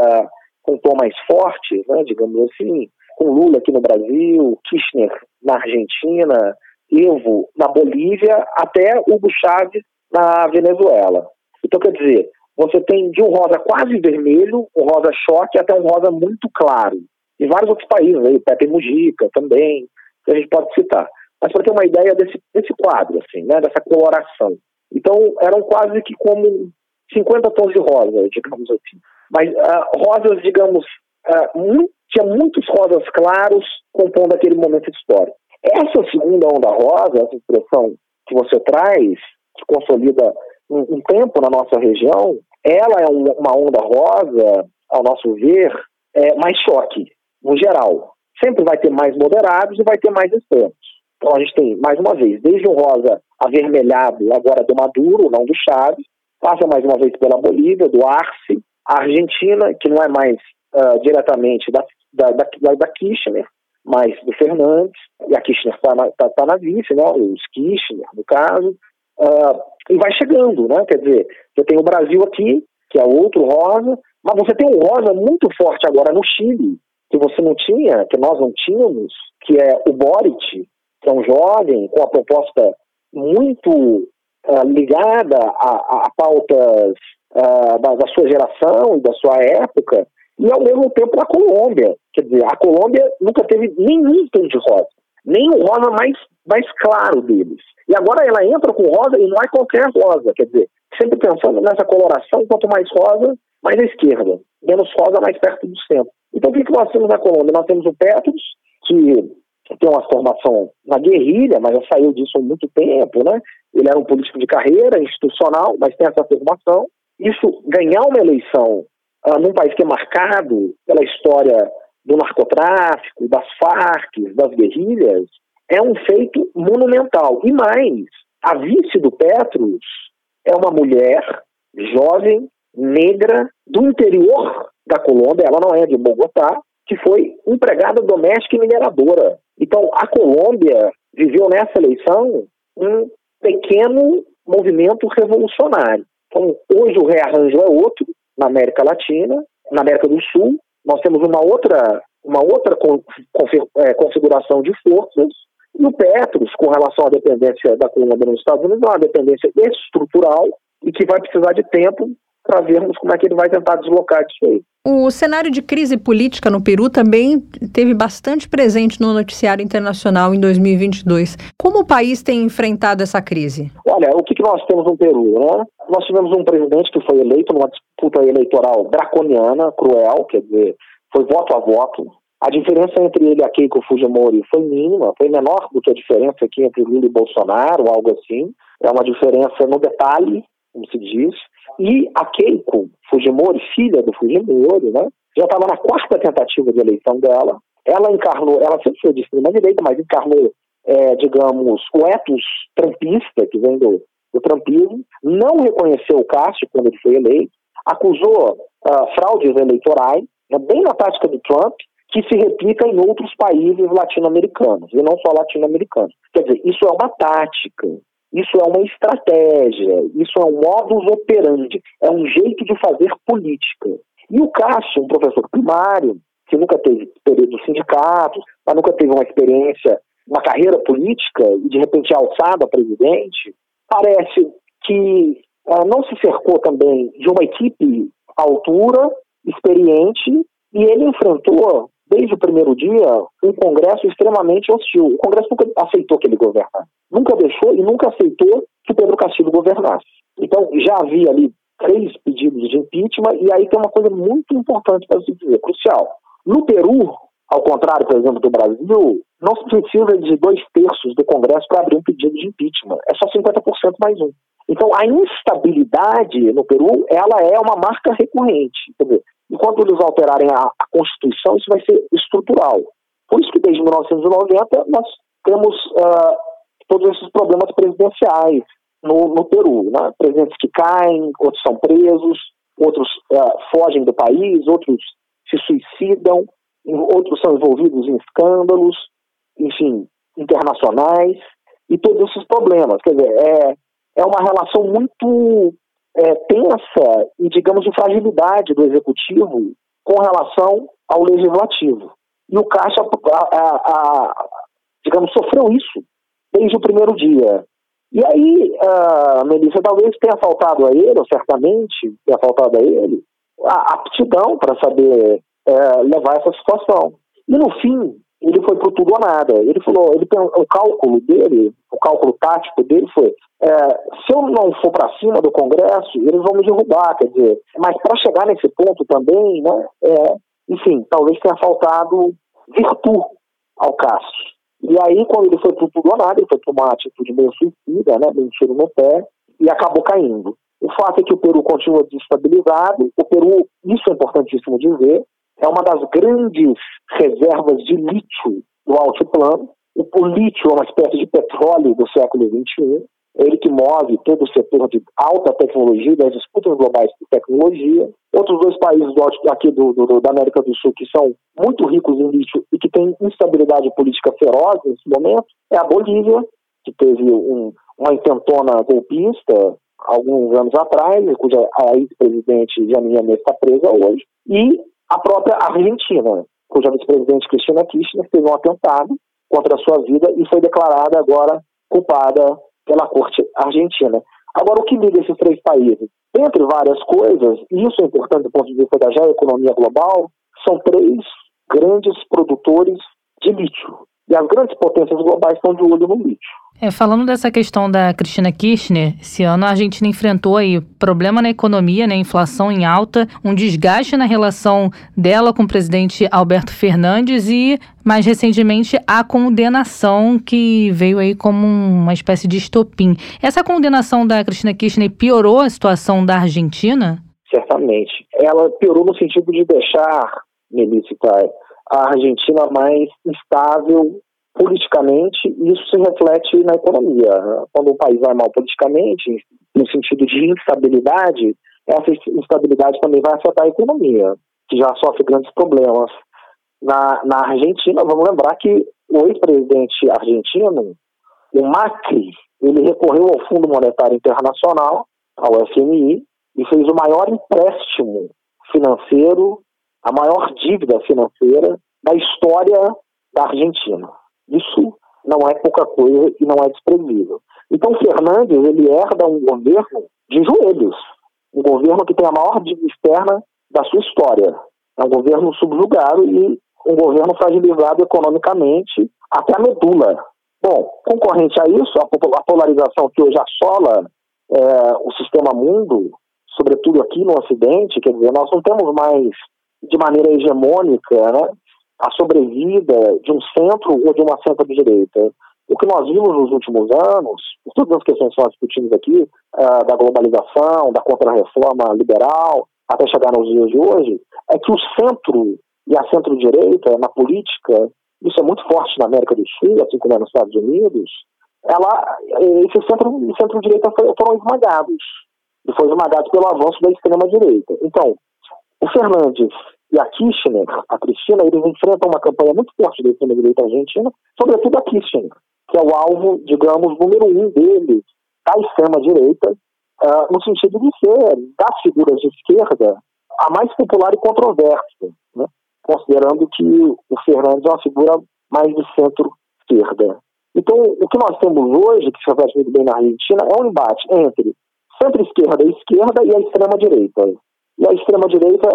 com tom mais forte, né, digamos assim, com Lula aqui no Brasil, Kirchner na Argentina, Evo na Bolívia, até Hugo Chávez na Venezuela. Então, quer dizer, você tem de um rosa quase vermelho, um rosa choque, até um rosa muito claro. E vários outros países, aí, Pepe Mujica também, que a gente pode citar. Mas para ter uma ideia desse quadro, assim, né, dessa coloração. Então, eram quase que como 50 tons de rosa, digamos assim. Mas rosas, digamos, tinha muitos rosas claros compondo aquele momento histórico. Essa segunda onda rosa, essa expressão que você traz, que consolida um tempo na nossa região, ela é uma onda rosa, ao nosso ver, mais choque, no geral. Sempre vai ter mais moderados e vai ter mais extremos. Então a gente tem, mais uma vez, desde um rosa avermelhado, agora do Maduro, não do Chávez, passa mais uma vez pela Bolívia, do Arce, a Argentina, que não é mais diretamente da Kirchner, mas do Fernandes, e a Kirchner está na vice, né, os Kirchner, no caso, e vai chegando, né, quer dizer, você tem o Brasil aqui, que é outro rosa, mas você tem um rosa muito forte agora no Chile, que você não tinha, que nós não tínhamos, que é o Boric, que é um jovem com a proposta muito ligada a pautas da sua geração e da sua época, e ao mesmo tempo a Colômbia. Quer dizer, a Colômbia nunca teve nenhum tom de rosa, nem o rosa mais claro deles. E agora ela entra com rosa e não é qualquer rosa, quer dizer, sempre pensando nessa coloração, quanto mais rosa, mais à esquerda, menos rosa, mais perto do centro. Então o que nós temos na Colômbia? Nós temos o Petro, que tem uma formação na guerrilha, mas já saiu disso há muito tempo, né? Ele era um político de carreira, institucional, mas tem essa formação. Isso, ganhar uma eleição num país que é marcado pela história do narcotráfico, das Farc, das guerrilhas, é um feito monumental. E mais, a vice do Petro é uma mulher jovem, negra, do interior da Colômbia, ela não é de Bogotá, que foi empregada doméstica e mineradora. Então, a Colômbia viveu nessa eleição um pequeno movimento revolucionário. Então, hoje o rearranjo é outro na América Latina, na América do Sul. Nós temos uma outra configuração de forças, e o Petros, com relação à dependência da Colômbia nos Estados Unidos, é uma dependência estrutural e que vai precisar de tempo para vermos como é que ele vai tentar deslocar disso aí. O cenário de crise política no Peru também teve bastante presente no noticiário internacional em 2022. Como o país tem enfrentado essa crise? Olha, o que nós temos no Peru, né? Nós tivemos um presidente que foi eleito numa disputa eleitoral draconiana, cruel, quer dizer, foi voto a voto. A diferença entre ele e a Keiko Fujimori foi mínima, foi menor do que a diferença aqui entre Lula e Bolsonaro, algo assim. É uma diferença no detalhe, como se diz. E a Keiko Fujimori, filha do Fujimori, né, já estava na 4ª tentativa de eleição dela. Ela encarnou, ela sempre foi de extrema-direita, mas encarnou, digamos, o ethos trampista, que vem do trampismo, não reconheceu o Castro quando ele foi eleito, acusou fraudes eleitorais, bem na tática do Trump, que se replica em outros países latino-americanos, e não só latino-americanos. Quer dizer, isso é uma tática, isso é uma estratégia, isso é um modus operandi, é um jeito de fazer política. E o Cássio, um professor primário, que nunca teve período dos sindicatos, mas nunca teve uma experiência, uma carreira política, e de repente é alçado a presidente, parece que não se cercou também de uma equipe à altura, experiente, e ele enfrentou, desde o primeiro dia, um Congresso extremamente hostil. O Congresso nunca aceitou que ele governasse. Nunca deixou e nunca aceitou que Pedro Castillo governasse. Então, já havia ali 3 pedidos de impeachment, e aí tem uma coisa muito importante para se dizer, crucial. No Peru, ao contrário, por exemplo, do Brasil, não se precisa de 2/3 do Congresso para abrir um pedido de impeachment. É só 50% mais um. Então, a instabilidade no Peru, ela é uma marca recorrente. Quer dizer, enquanto eles alterarem a Constituição, isso vai ser estrutural. Por isso que desde 1990 nós temos todos esses problemas presidenciais no Peru, né? Presidentes que caem, outros são presos, outros fogem do país, outros se suicidam, outros são envolvidos em escândalos, enfim, internacionais, e todos esses problemas. Quer dizer, é uma relação muito tensa e, digamos, de fragilidade do executivo com relação ao legislativo. E o Caixa, digamos, sofreu isso desde o primeiro dia. E aí, Melissa, talvez tenha faltado a ele, ou certamente tenha faltado a ele, a aptidão para saber levar essa situação. E no fim, ele foi pro tudo ou nada. Ele falou, o cálculo dele, o cálculo tático dele foi, se eu não for para cima do Congresso, eles vão me derrubar, quer dizer, mas para chegar nesse ponto também, né, enfim, talvez tenha faltado virtude ao Cássio. E aí, quando ele foi pro tudo ou nada, ele foi para uma atitude meio suicida, né, meio tiro no pé, e acabou caindo. O fato é que o Peru continua desestabilizado. O Peru, isso é importantíssimo dizer, é uma das grandes reservas de lítio do altiplano. O lítio é uma espécie de petróleo do século XXI. É ele que move todo o setor de alta tecnologia, das disputas globais de tecnologia. Outros 2 países aqui da América do Sul que são muito ricos em lítio e que têm instabilidade política feroz nesse momento é a Bolívia, que teve uma intentona golpista alguns anos atrás, cuja a ex-presidente Janine Áñez está presa hoje, e a própria Argentina, cuja vice-presidente Cristina Kirchner teve um atentado contra a sua vida e foi declarada agora culpada pela corte argentina. Agora, o que liga esses 3 países? Entre várias coisas, e isso é importante do ponto de vista da geoeconomia global, são 3 grandes produtores de lítio. E as grandes potências globais estão de olho no lítio. Falando dessa questão da Cristina Kirchner, esse ano a Argentina enfrentou aí problema na economia, né, inflação em alta, um desgaste na relação dela com o presidente Alberto Fernandes e, mais recentemente, a condenação que veio aí como uma espécie de estopim. Essa condenação da Cristina Kirchner piorou a situação da Argentina? Certamente. Ela piorou no sentido de deixar, Melissa, a Argentina mais instável politicamente, e isso se reflete na economia. Quando o país vai mal politicamente, no sentido de instabilidade, essa instabilidade também vai afetar a economia, que já sofre grandes problemas. Na Argentina, vamos lembrar que o ex-presidente argentino, o Macri, ele recorreu ao Fundo Monetário Internacional, ao FMI, e fez o maior empréstimo financeiro, a maior dívida financeira da história da Argentina. Isso não é pouca coisa e não é desprezível. Então, Fernandes, ele herda um governo de joelhos, um governo que tem a maior dívida externa da sua história. É um governo subjugado e um governo fragilizado economicamente até a medula. Bom, concorrente a isso, a polarização que hoje assola o sistema mundo, sobretudo aqui no Ocidente, quer dizer, nós não temos mais, de maneira hegemônica, né, a sobrevida de um centro ou de uma centro-direita. O que nós vimos nos últimos anos, por todas as questões que nós discutimos aqui, da globalização, da contra-reforma liberal, até chegar nos dias de hoje, é que o centro e a centro-direita na política, isso é muito forte na América do Sul, assim como é nos Estados Unidos, esse centro e centro-direita foram esmagados. E foram esmagados pelo avanço da extrema-direita. Então, o Fernandes e a Kirchner, a Cristina, eles enfrentam uma campanha muito forte da extrema-direita argentina, sobretudo a Kirchner, que é o alvo, digamos, número 1 deles, da extrema-direita, no sentido de ser, das figuras de esquerda, a mais popular e controversa, né? Considerando que o Fernandes é uma figura mais de centro-esquerda. Então, o que nós temos hoje, que se reflete muito bem na Argentina, é um embate entre centro-esquerda e esquerda e a extrema-direita. E a extrema-direita,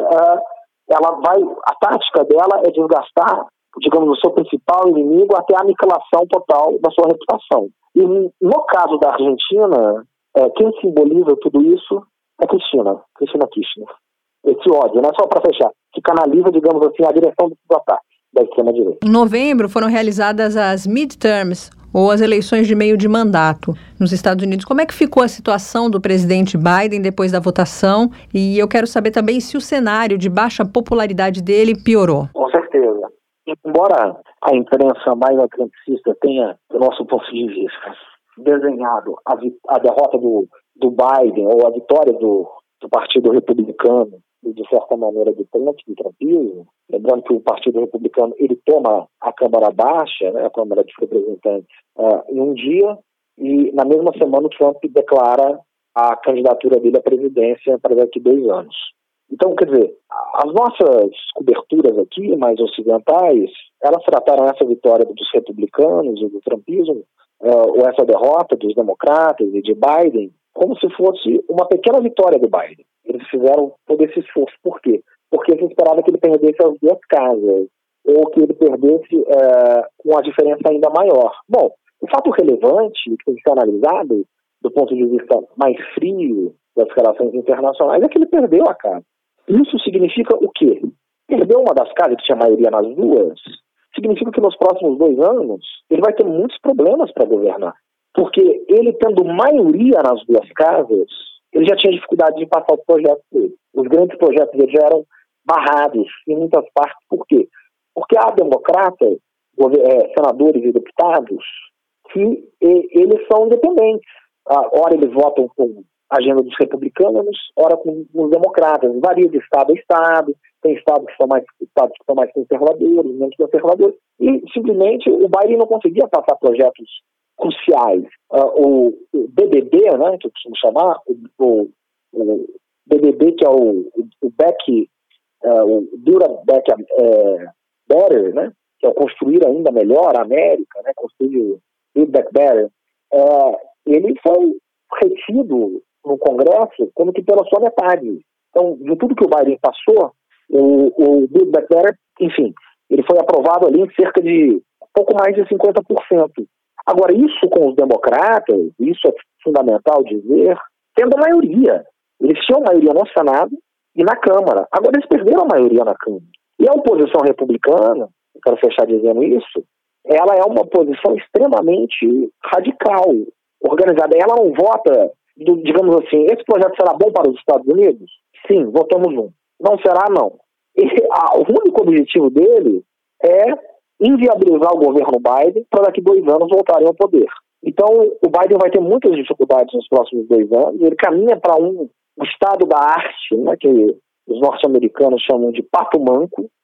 a tática dela é desgastar, digamos, o seu principal inimigo até a aniquilação total da sua reputação. E no caso da Argentina, quem simboliza tudo isso é Cristina Kirchner. Esse ódio, não é só para fechar, que canaliza, digamos assim, a direção dos ataques da extrema-direita. Em novembro foram realizadas as midterms, ou as eleições de meio de mandato nos Estados Unidos. Como é que ficou a situação do presidente Biden depois da votação? E eu quero saber também se o cenário de baixa popularidade dele piorou. Com certeza. Embora a imprensa mais atlanticista tenha, do nosso ponto de vista, desenhado a derrota do Biden, ou a vitória do Partido Republicano, de certa maneira, do trumpismo, lembrando que o Partido Republicano ele toma a Câmara Baixa, né, a Câmara dos Representantes, em um dia, e na mesma semana o Trump declara a candidatura dele à presidência para daqui 2 anos. Então, quer dizer, as nossas coberturas aqui, mais ocidentais, elas trataram essa vitória dos republicanos e do trumpismo, ou essa derrota dos democratas e de Biden, como se fosse uma pequena vitória do Biden. Eles fizeram todo esse esforço. Por quê? Porque se esperava que ele perdesse as 2 casas, ou que ele perdesse com uma diferença ainda maior. Bom, o fato relevante, que tem que ser analisado do ponto de vista mais frio das relações internacionais, é que ele perdeu a casa. Isso significa o quê? Perdeu uma das casas, que tinha maioria nas 2, significa que nos próximos 2 anos ele vai ter muitos problemas para governar. Porque ele tendo maioria nas 2 casas, ele já tinha dificuldade de passar os projetos dele. Os grandes projetos dele já eram barrados em muitas partes. Por quê? Porque há democratas, senadores e deputados, que eles são independentes. Ora eles votam com a agenda dos republicanos, ora com os democratas. Varia de estado a estado, tem estados que são mais conservadores, menos conservadores. E simplesmente o Biden não conseguia passar projetos cruciais. O BBB, né, que eu costumo chamar, o BBB, que é o Build Back Better, né, que é o construir ainda melhor a América, né, construir o Build Back Better, ele foi retido no Congresso como que pela sua metade. Então, de tudo que o Biden passou, o Build Back Better, enfim, ele foi aprovado ali em cerca de pouco mais de 50%. Agora, isso com os democratas, isso é fundamental dizer, tendo a maioria. Eles tinham maioria no Senado e na Câmara. Agora, eles perderam a maioria na Câmara. E a oposição republicana, eu quero fechar dizendo isso, ela é uma oposição extremamente radical, organizada. Ela não vota, digamos assim, esse projeto será bom para os Estados Unidos? Sim, votamos um. Não será, não. O único objetivo dele é inviabilizar o governo Biden para daqui 2 anos voltarem ao poder. Então, o Biden vai ter muitas dificuldades nos próximos 2 anos. Ele caminha para um estado da arte, né, que os norte-americanos chamam de pato manco,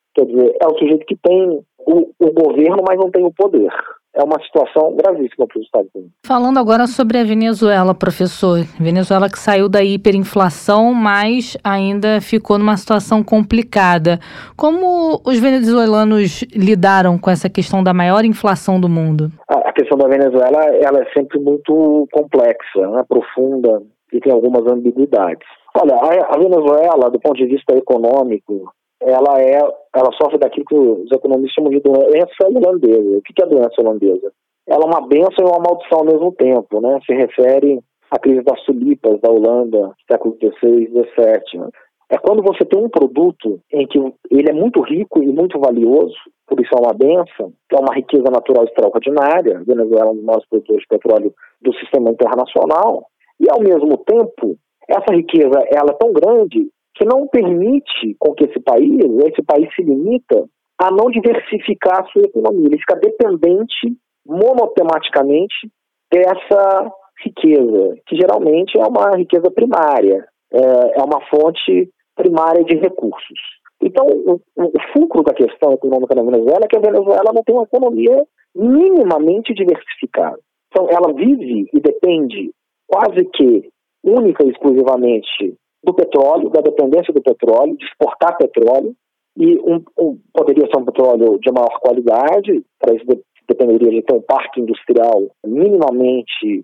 Quer dizer, é o sujeito que tem o governo, mas não tem o poder. É uma situação gravíssima para os Estados Unidos. Falando agora sobre a Venezuela, professor. Venezuela que saiu da hiperinflação, mas ainda ficou numa situação complicada. Como os venezuelanos lidaram com essa questão da maior inflação do mundo? A questão da Venezuela, ela é sempre muito complexa, né, profunda e tem algumas ambiguidades. Olha, a Venezuela, do ponto de vista econômico, ela sofre daquilo que os economistas chamam de doença holandesa. O que é a doença holandesa? Ela é uma bênção e uma maldição ao mesmo tempo, né? Se refere à crise das tulipas da Holanda, século XVI e XVII. É quando você tem um produto em que ele é muito rico e muito valioso, por isso é uma bênção, que é uma riqueza natural extraordinária. A Venezuela é um dos maiores produtores de petróleo do sistema internacional, e ao mesmo tempo, essa riqueza ela é tão grande que não permite com que esse país se limita a não diversificar a sua economia. Ele fica dependente monotematicamente dessa riqueza, que geralmente é uma riqueza primária, é uma fonte primária de recursos. Então, o fulcro da questão econômica da Venezuela é que a Venezuela não tem uma economia minimamente diversificada. Então, ela vive e depende quase que única e exclusivamente do petróleo, da dependência do petróleo, de exportar petróleo, e poderia ser um petróleo de maior qualidade, para isso dependeria de ter um parque industrial minimamente,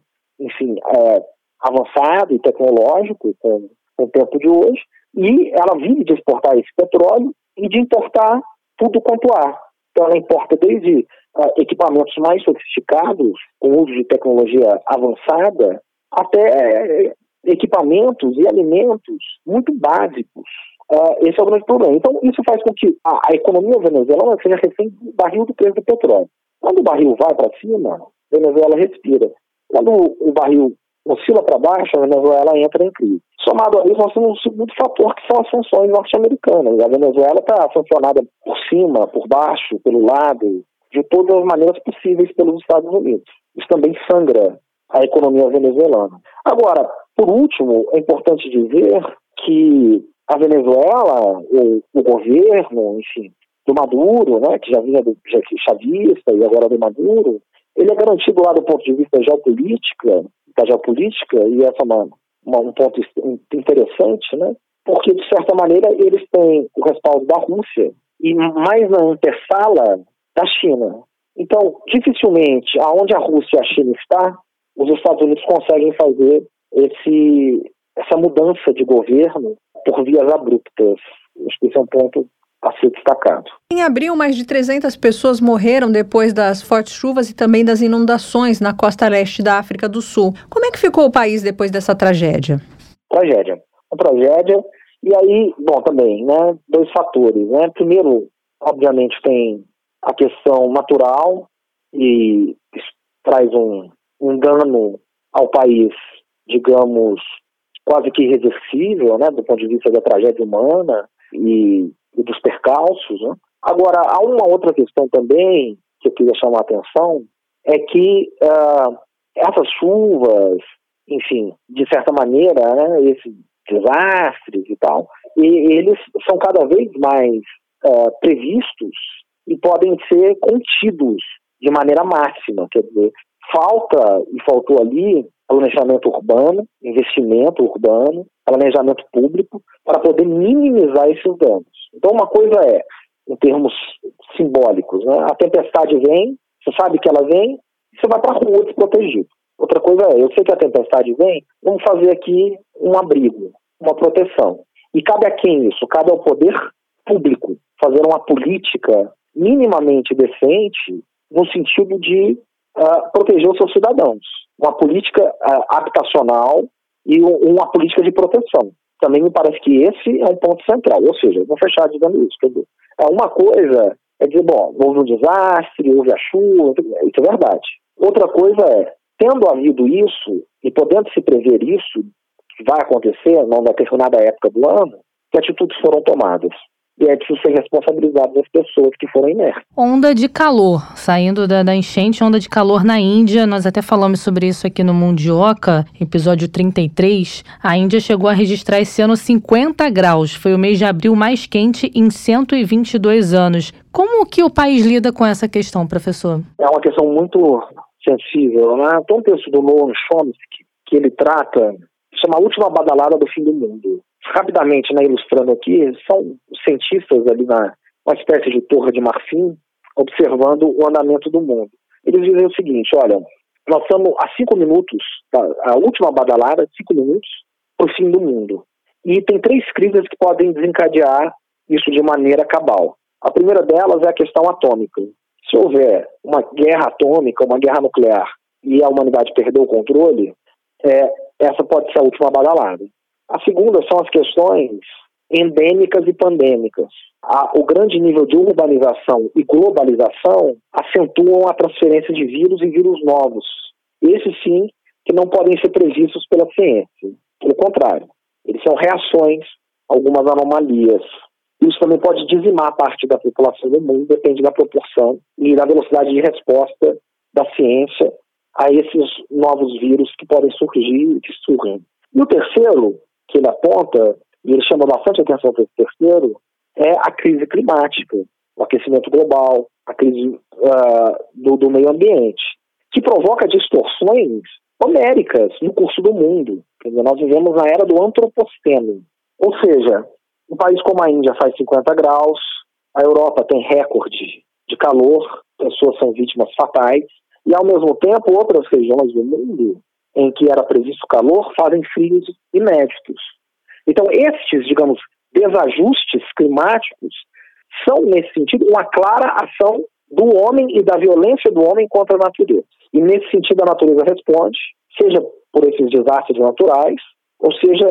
avançado e tecnológico com o tempo de hoje, e ela vive de exportar esse petróleo e de importar tudo quanto há. Então ela importa desde equipamentos mais sofisticados, com uso de tecnologia avançada, até equipamentos e alimentos muito básicos. Esse é o grande problema. Então, isso faz com que a economia venezuelana seja refém do barril do preço do petróleo. Quando o barril vai para cima, a Venezuela respira. Quando o barril oscila para baixo, a Venezuela entra em crise. Somado a isso, nós temos um segundo fator, que são as sanções norte-americanas. A Venezuela está sancionada por cima, por baixo, pelo lado, de todas as maneiras possíveis pelos Estados Unidos. Isso também sangra a economia venezuelana. Agora, por último, é importante dizer que a Venezuela, o governo, do Maduro, né, que já vinha do chavista e agora do Maduro, ele é garantido lá do ponto de vista da geopolítica, e essa é um ponto interessante, né, porque, de certa maneira, eles têm o respaldo da Rússia e mais na antessala da China. Então, dificilmente, aonde a Rússia e a China está, os Estados Unidos conseguem fazer essa mudança de governo por vias abruptas. Acho que esse é um ponto a ser destacado. Em abril, mais de 300 pessoas morreram depois das fortes chuvas e também das inundações na costa leste da África do Sul. Como é que ficou o país depois dessa tragédia? Uma tragédia. E aí, também, né, dois fatores, né? Primeiro, obviamente, tem a questão natural, e isso traz um dano ao país, digamos, quase que irreversível, né, do ponto de vista da tragédia humana e dos percalços, né? Agora, há uma outra questão também que eu queria chamar a atenção, é que essas chuvas, de certa maneira, né, esses desastres e tal, eles são cada vez mais previstos e podem ser contidos de maneira máxima. Quer dizer, faltou ali planejamento urbano, investimento urbano, planejamento público, para poder minimizar esses danos. Então, uma coisa é, em termos simbólicos, né? A tempestade vem, você sabe que ela vem, e você vai para a rua desprotegido. Outra coisa é, eu sei que a tempestade vem, vamos fazer aqui um abrigo, uma proteção. E cabe a quem isso? Cabe ao poder público fazer uma política minimamente decente no sentido de proteger os seus cidadãos. Uma política habitacional e uma política de proteção. Também me parece que esse é um ponto central. Ou seja, eu vou fechar dizendo isso. Quer dizer, uma coisa é dizer, houve um desastre, houve a chuva, isso é verdade. Outra coisa é, tendo havido isso e podendo se prever isso, que vai acontecer numa determinada época do ano, que atitudes foram tomadas. e é preciso ser responsabilizado as pessoas que foram inertes. Onda de calor, saindo da enchente, onda de calor na Índia, nós até falamos sobre isso aqui no Mundioca, episódio 33, a Índia chegou a registrar esse ano 50 graus, foi o mês de abril mais quente em 122 anos. Como que o país lida com essa questão, professor? É uma questão muito sensível, né? Tem um texto do Noam Chomsky que ele trata, chama A Última Badalada do Fim do Mundo. Rapidamente, né, ilustrando aqui, são cientistas ali uma espécie de torre de marfim, observando o andamento do mundo. Eles dizem o seguinte, olha, nós estamos a 5 minutos, a última badalada, 5 minutos, para o fim do mundo. E tem 3 crises que podem desencadear isso de maneira cabal. A primeira delas é a questão atômica. Se houver uma guerra atômica, uma guerra nuclear, e a humanidade perder o controle, essa pode ser a última badalada. A segunda são as questões endêmicas e pandêmicas. O grande nível de urbanização e globalização acentuam a transferência de vírus e vírus novos. Esses sim que não podem ser previstos pela ciência. Pelo contrário, eles são reações a algumas anomalias. Isso também pode dizimar parte da população do mundo, depende da proporção e da velocidade de resposta da ciência a esses novos vírus que podem surgir e que surgem. E o terceiro, que ele aponta, e ele chama bastante atenção para esse terceiro, é a crise climática, o aquecimento global, a crise do meio ambiente, que provoca distorções homéricas no curso do mundo. Quer dizer, nós vivemos na era do antropoceno, ou seja, um país como a Índia faz 50 graus, a Europa tem recorde de calor, pessoas são vítimas fatais, e ao mesmo tempo outras regiões do mundo em que era previsto calor fazem frios inéditos. Então estes, digamos, desajustes climáticos são, nesse sentido, uma clara ação do homem e da violência do homem contra a natureza. E nesse sentido a natureza responde, seja por esses desastres naturais, ou seja,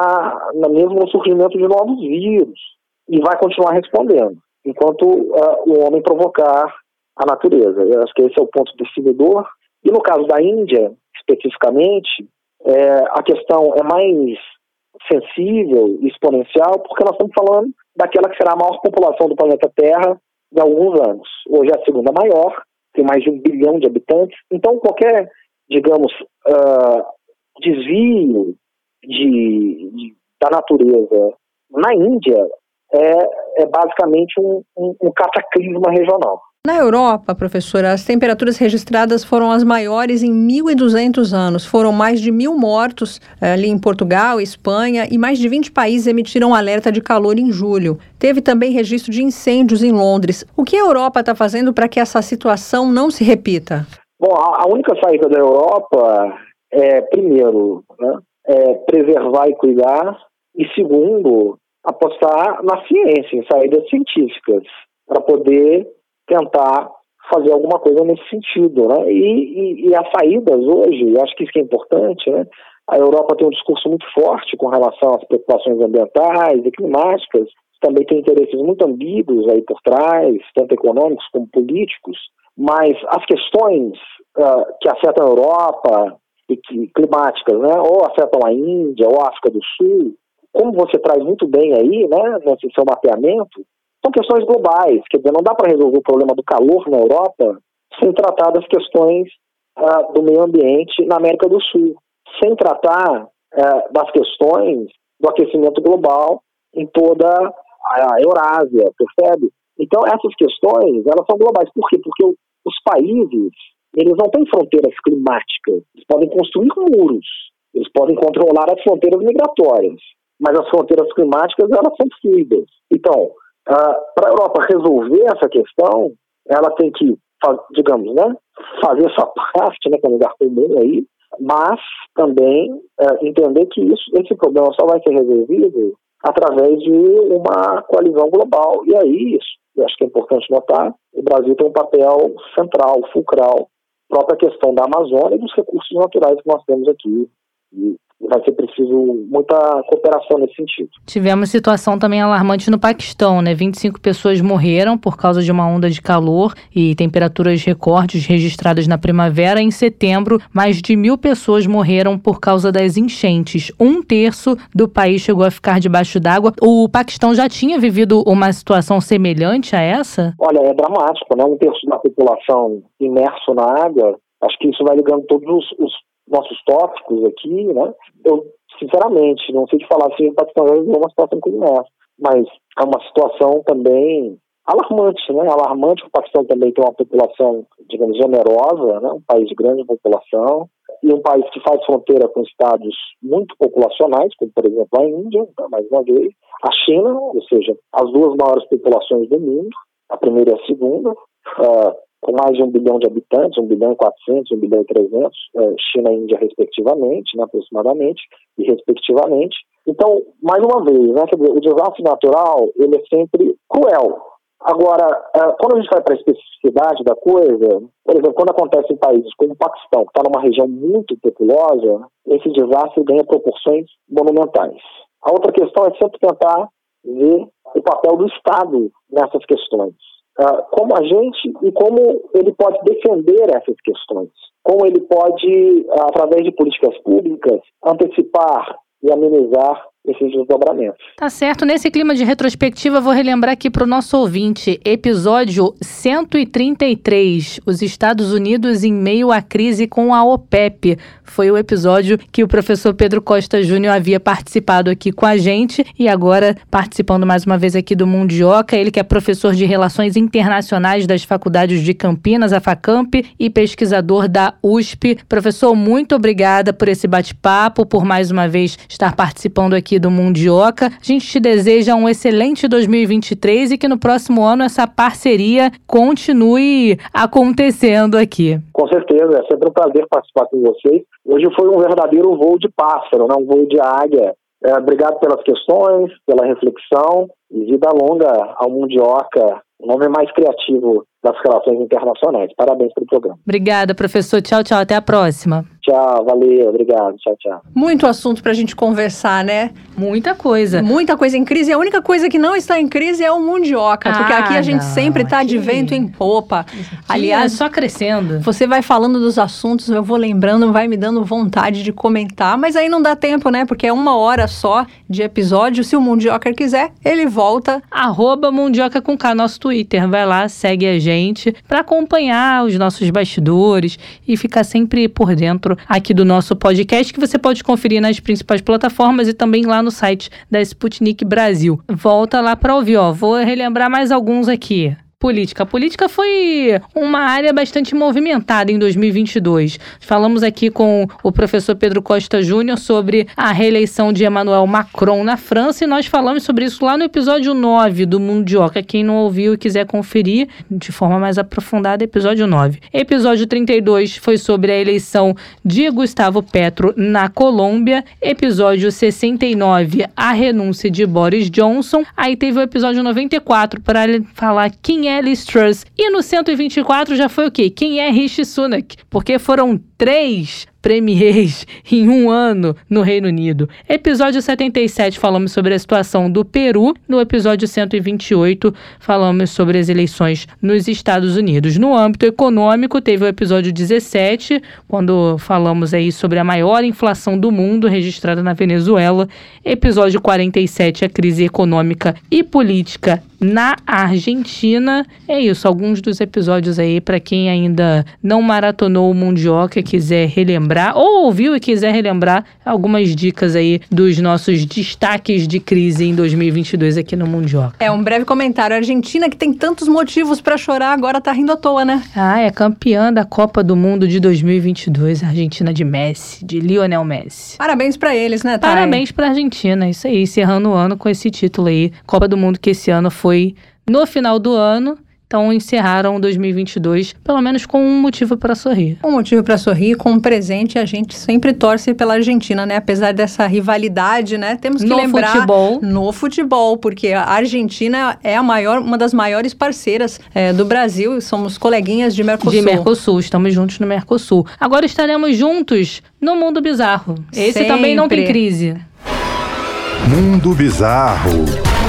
mesmo no surgimento de novos vírus, e vai continuar respondendo, enquanto o homem provocar a natureza. Eu acho que esse é o ponto definidor. E no caso da Índia, especificamente, a questão é mais sensível e exponencial, porque nós estamos falando daquela que será a maior população do planeta Terra de alguns anos. Hoje é a segunda maior, tem mais de 1 bilhão de habitantes. Então, qualquer, digamos, desvio da natureza na Índia é basicamente um cataclisma regional. Na Europa, professora, as temperaturas registradas foram as maiores em 1.200 anos. Foram mais de 1.000 mortos ali em Portugal, Espanha, e mais de 20 países emitiram alerta de calor em julho. Teve também registro de incêndios em Londres. O que a Europa está fazendo para que essa situação não se repita? Bom, a única saída da Europa é, primeiro, preservar e cuidar, e segundo, apostar na ciência, em saídas científicas, para poder tentar fazer alguma coisa nesse sentido, né? E as saídas hoje, acho que isso que é importante, né? A Europa tem um discurso muito forte com relação às preocupações ambientais e climáticas, também tem interesses muito ambíguos aí por trás, tanto econômicos como políticos, mas as questões que afetam a Europa e climáticas, né? Ou afetam a Índia ou a África do Sul, como você traz muito bem aí, né, nesse seu mapeamento, são questões globais. Quer dizer, não dá para resolver o problema do calor na Europa sem tratar das questões do meio ambiente na América do Sul, sem tratar das questões do aquecimento global em toda a Eurásia, percebe? Então, essas questões, elas são globais. Por quê? Porque os países, eles não têm fronteiras climáticas. Eles podem construir muros, eles podem controlar as fronteiras migratórias, mas as fronteiras climáticas, elas são fluidas. Então, para a Europa resolver essa questão, ela tem que, digamos, né, fazer sua parte, né, com um lugar comum aí, mas também entender que esse problema só vai ser resolvido através de uma coalizão global. E aí, eu acho que é importante notar, o Brasil tem um papel central, fulcral, própria questão da Amazônia e dos recursos naturais que nós temos aqui. E vai ser preciso muita cooperação nesse sentido. Tivemos situação também alarmante no Paquistão, né? 25 pessoas morreram por causa de uma onda de calor e temperaturas recordes registradas na primavera. Em setembro, mais de 1.000 pessoas morreram por causa das enchentes. 1/3 do país chegou a ficar debaixo d'água. O Paquistão já tinha vivido uma situação semelhante a essa? Olha, é dramático, né? 1/3 da população imerso na água. Acho que isso vai ligando todos os nossos tópicos aqui, né? Eu, sinceramente, não sei te falar se o Paquistão já viveu uma situação como essa, mas é uma situação também alarmante, né? Alarmante. O Paquistão também tem uma população, digamos, generosa, né? Um país de grande população e um país que faz fronteira com estados muito populacionais, como, por exemplo, a Índia, né? Mais uma vez, a China, ou seja, as duas maiores populações do mundo, a primeira e a segunda, com mais de 1 bilhão de habitantes, 1 bilhão e 400, 1 bilhão e 300, China e Índia respectivamente, né, aproximadamente, e respectivamente. Então, mais uma vez, né, quer dizer, o desastre natural, ele é sempre cruel. Agora, quando a gente vai para a especificidade da coisa, por exemplo, quando acontece em países como o Paquistão, que está numa região muito populosa, esse desastre ganha proporções monumentais. A outra questão é sempre tentar ver o papel do Estado nessas questões. Como agente e como ele pode defender essas questões. Como ele pode, através de políticas públicas, antecipar e amenizar esses desdobramentos. Tá certo. Nesse clima de retrospectiva, vou relembrar aqui para o nosso ouvinte, episódio 133, os Estados Unidos em meio à crise com a OPEP. Foi o episódio que o professor Pedro Costa Júnior havia participado aqui com a gente e agora participando mais uma vez aqui do Mundioca, ele que é professor de Relações Internacionais das Faculdades de Campinas, a FACAMP, e pesquisador da USP. Professor, muito obrigada por esse bate-papo, por mais uma vez estar participando aqui do Mundioca. A gente te deseja um excelente 2023 e que no próximo ano essa parceria continue acontecendo aqui. Com certeza, é sempre um prazer participar com vocês. Hoje foi um verdadeiro voo de pássaro, né? Um voo de águia. Obrigado pelas questões, pela reflexão e vida longa ao Mundioca, o nome mais criativo das relações internacionais. Parabéns pelo programa. Obrigada, professor. Tchau, tchau. Até a próxima. Tchau, valeu. Obrigado. Tchau, tchau. Muito assunto pra gente conversar, né? Muita coisa. Muita coisa em crise. A única coisa que não está em crise é o Mundioca, porque aqui a gente sempre tá de vento em popa. Aliás, só crescendo. Você vai falando dos assuntos, eu vou lembrando, vai me dando vontade de comentar, mas aí não dá tempo, né? Porque é 1 hora só de episódio. Se o Mundioca quiser, ele volta. @Mundioca com K, nosso Twitter. Vai lá, segue a gente para acompanhar os nossos bastidores e ficar sempre por dentro aqui do nosso podcast, que você pode conferir nas principais plataformas e também lá no site da Sputnik Brasil. Volta lá para ouvir, vou relembrar mais alguns aqui. Política. A política foi uma área bastante movimentada em 2022. Falamos aqui com o professor Pedro Costa Júnior sobre a reeleição de Emmanuel Macron na França e nós falamos sobre isso lá no episódio 9 do Mundioca. Quem não ouviu e quiser conferir de forma mais aprofundada, episódio 9. Episódio 32 foi sobre a eleição de Gustavo Petro na Colômbia. Episódio 69, a renúncia de Boris Johnson. Aí teve o episódio 94 para falar quem é Liz Truss. E no 124 já foi o quê? Quem é Rishi Sunak? Porque foram 3 premiers em 1 ano no Reino Unido. Episódio 77 falamos sobre a situação do Peru. No episódio 128 falamos sobre as eleições nos Estados Unidos. No âmbito econômico teve o episódio 17, quando falamos aí sobre a maior inflação do mundo registrada na Venezuela. Episódio 47, a crise econômica e política na Argentina. É isso, alguns dos episódios aí para quem ainda não maratonou o Mundioca, quiser relembrar ou ouviu e quiser relembrar algumas dicas aí dos nossos destaques de crise em 2022 aqui no Mundioca. Um breve comentário. A Argentina, que tem tantos motivos para chorar, agora tá rindo à toa, né? É campeã da Copa do Mundo de 2022, a Argentina de Messi, de Lionel Messi. Parabéns para eles, né, Thay? Parabéns pra Argentina, isso aí, encerrando o ano com esse título aí, Copa do Mundo, que esse ano foi no final do ano Então encerraram 2022, pelo menos com um motivo para sorrir. Um motivo para sorrir, com um presente, a gente sempre torce pela Argentina, né? Apesar dessa rivalidade, né? Temos que lembrar no futebol, porque a Argentina é uma das maiores parceiras do Brasil, somos coleguinhas de Mercosul. Estamos juntos no Mercosul. Agora estaremos juntos no Mundo Bizarro. Esse também não tem crise. Mundo Bizarro.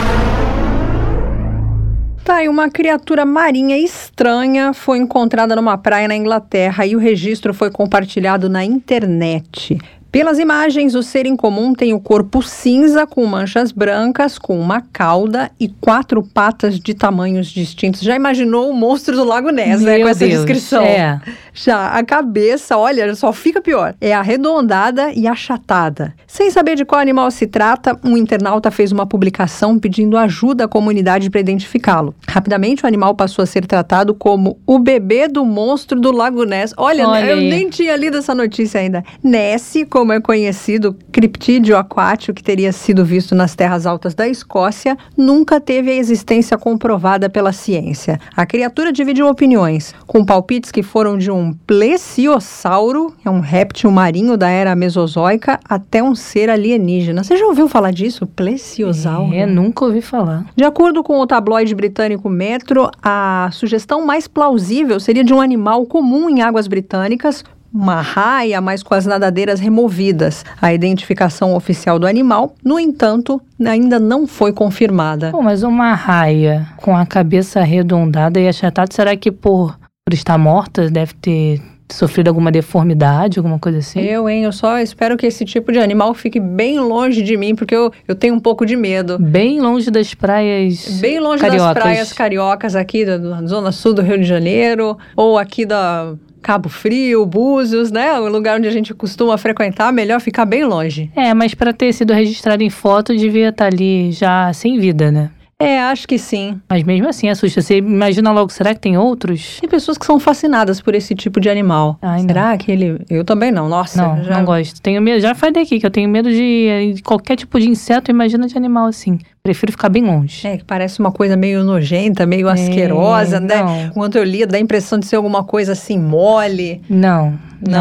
Tá, e uma criatura marinha estranha foi encontrada numa praia na Inglaterra e o registro foi compartilhado na internet. Pelas imagens, o ser incomum tem o corpo cinza com manchas brancas, com uma cauda e 4 patas de tamanhos distintos. Já imaginou o monstro do Lago Ness, né? Com essa descrição. É. Já a cabeça, olha, só fica pior. É arredondada e achatada. Sem saber de qual animal se trata, um internauta fez uma publicação pedindo ajuda à comunidade para identificá-lo. Rapidamente, o animal passou a ser tratado como o bebê do monstro do Lago Ness. Olha eu nem tinha lido essa notícia ainda. Nessie, como é conhecido, criptídeo aquático que teria sido visto nas terras altas da Escócia, nunca teve a existência comprovada pela ciência. A criatura dividiu opiniões, com palpites que foram de um plesiosauro, é um réptil marinho da era mesozoica, até um ser alienígena. Você já ouviu falar disso? Plesiosauro? Nunca ouvi falar. De acordo com o tabloide britânico Metro, a sugestão mais plausível seria de um animal comum em águas britânicas, uma raia, mas com as nadadeiras removidas. A identificação oficial do animal, no entanto, ainda não foi confirmada. Mas uma raia com a cabeça arredondada e achatada, será que por estar morta deve ter sofrido alguma deformidade, alguma coisa assim? Eu só espero que esse tipo de animal fique bem longe de mim, porque eu tenho um pouco de medo. Bem longe das praias Bem longe cariocas. das praias cariocas aqui da zona sul do Rio de Janeiro, ou aqui da Cabo Frio, Búzios, né? O lugar onde a gente costuma frequentar, melhor ficar bem longe. Mas para ter sido registrado em foto, devia estar ali já sem vida, né? Acho que sim. Mas mesmo assim assusta. Você imagina logo, será que tem outros? Tem pessoas que são fascinadas por esse tipo de animal. Será que ele... Eu também não. Nossa. Não gosto. Tenho medo. Já falei aqui que eu tenho medo de qualquer tipo de inseto. Imagina de animal assim. Prefiro ficar bem longe. Que parece uma coisa meio nojenta, meio asquerosa, né? Quando eu li, dá a impressão de ser alguma coisa assim mole. Não.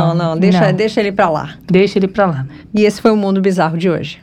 Deixa ele pra lá. Deixa ele pra lá. E esse foi o Mundo Bizarro de hoje.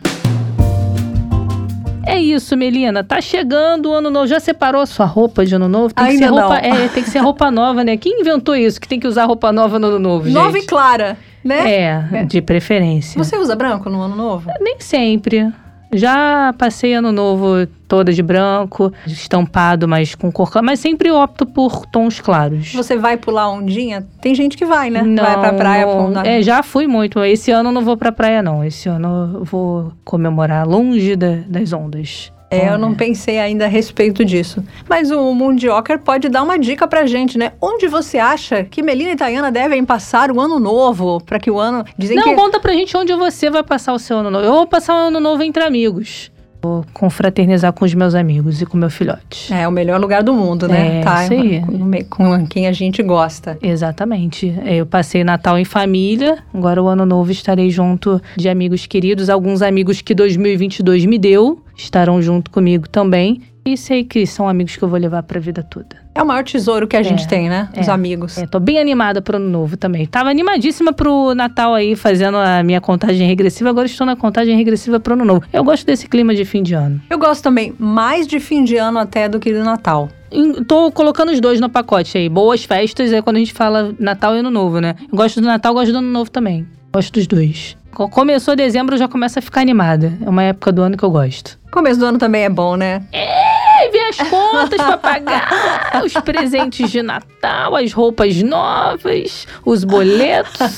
É isso, Melina. Tá chegando o ano novo. Já separou a sua roupa de ano novo? Tem Ainda que ser roupa, não. Tem que ser roupa nova, né? Quem inventou isso? Que tem que usar roupa nova no ano novo, gente? Nova e clara, né? De preferência. Você usa branco no ano novo? Nem sempre. Já passei ano novo toda de branco, estampado, mas com cor... Mas sempre opto por tons claros. Você vai pular ondinha? Tem gente que vai, né? Não, vai pra praia. Já fui muito. Esse ano eu não vou pra praia, não. Esse ano eu vou comemorar longe das ondas. Eu não pensei ainda a respeito disso. Mas o Mundioker pode dar uma dica pra gente, né? Onde você acha que Melina e Tayana devem passar o ano novo? Pra que o ano... Conta pra gente onde você vai passar o seu ano novo. Eu vou passar o ano novo entre amigos. Vou confraternizar com os meus amigos e com meu filhote. É o melhor lugar do mundo, né? Isso aí. Com quem a gente gosta. Exatamente. Eu passei Natal em família, agora o ano novo estarei junto de amigos queridos. Alguns amigos que 2022 me deu estarão junto comigo também. E sei que são amigos que eu vou levar pra vida toda. É o maior tesouro que a gente tem, né? Os amigos. Tô bem animada pro ano novo também. Tava animadíssima pro Natal aí, fazendo a minha contagem regressiva. Agora estou na contagem regressiva pro ano novo. Eu gosto desse clima de fim de ano. Eu gosto também, mais de fim de ano até do que do Natal. Tô colocando os dois no pacote aí. Boas festas é quando a gente fala Natal e Ano Novo, né? Eu gosto do Natal, gosto do Ano Novo também. Gosto dos dois. Começou dezembro, eu já começo a ficar animada. É uma época do ano que eu gosto. Começo do ano também é bom, né? Vem as contas pra pagar, os presentes de Natal, as roupas novas, os boletos.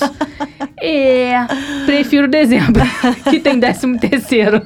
Prefiro dezembro, que tem 13º.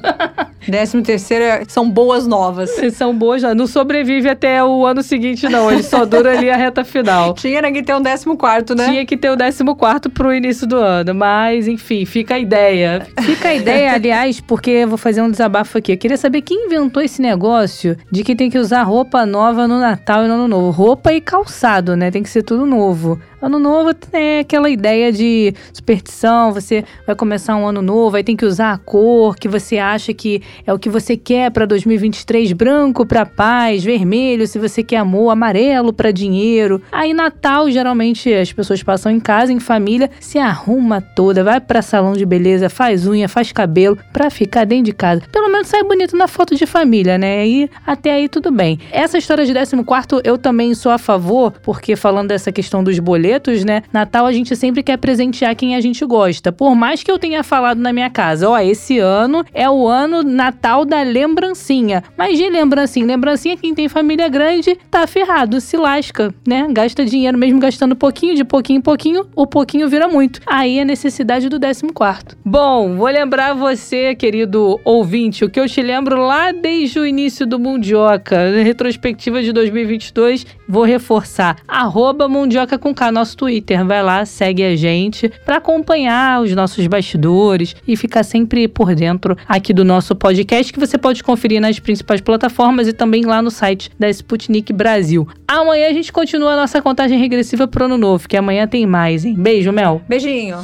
13º são boas novas. São boas, não sobrevive até o ano seguinte, não. Ele só dura ali a reta final. Tinha que ter um 14º, né? Tinha que ter o 14º pro início do ano. Mas, enfim, fica a ideia. Fica a ideia, aliás, porque eu vou fazer um desabafo aqui. Eu queria saber quem inventou esse negócio de que tem que usar roupa nova no Natal e no Ano Novo. Roupa e calçado, né? Tem que ser tudo novo. Ano novo é aquela ideia de superstição, você vai começar um ano novo, aí tem que usar a cor que você acha que é o que você quer para 2023, branco para paz, vermelho se você quer amor, amarelo para dinheiro. Aí Natal, geralmente as pessoas passam em casa, em família, se arruma toda, vai para salão de beleza, faz unha, faz cabelo, para ficar dentro de casa. Pelo menos sai bonito na foto de família, né? E até aí tudo bem. Essa história de 14º eu também sou a favor, porque falando dessa questão dos boletos, né? Natal a gente sempre quer presentear quem a gente gosta. Por mais que eu tenha falado na minha casa, esse ano é o ano Natal da lembrancinha. Mas de lembrancinha, quem tem família grande tá ferrado, se lasca, né? Gasta dinheiro mesmo gastando pouquinho, de pouquinho em pouquinho, o pouquinho vira muito. Aí a necessidade do 14º. Bom, vou lembrar você, querido ouvinte, o que eu te lembro lá desde o início do Mundioca, retrospectiva de 2022, vou reforçar, @Mundioca com K, nosso Twitter, vai lá, segue a gente para acompanhar os nossos bastidores e ficar sempre por dentro aqui do nosso podcast, que você pode conferir nas principais plataformas e também lá no site da Sputnik Brasil. Amanhã a gente continua a nossa contagem regressiva pro ano novo, que amanhã tem mais, hein? Beijo, Mel. Beijinho.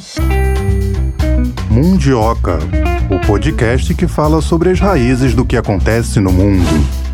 Mundioca, o podcast que fala sobre as raízes do que acontece no mundo.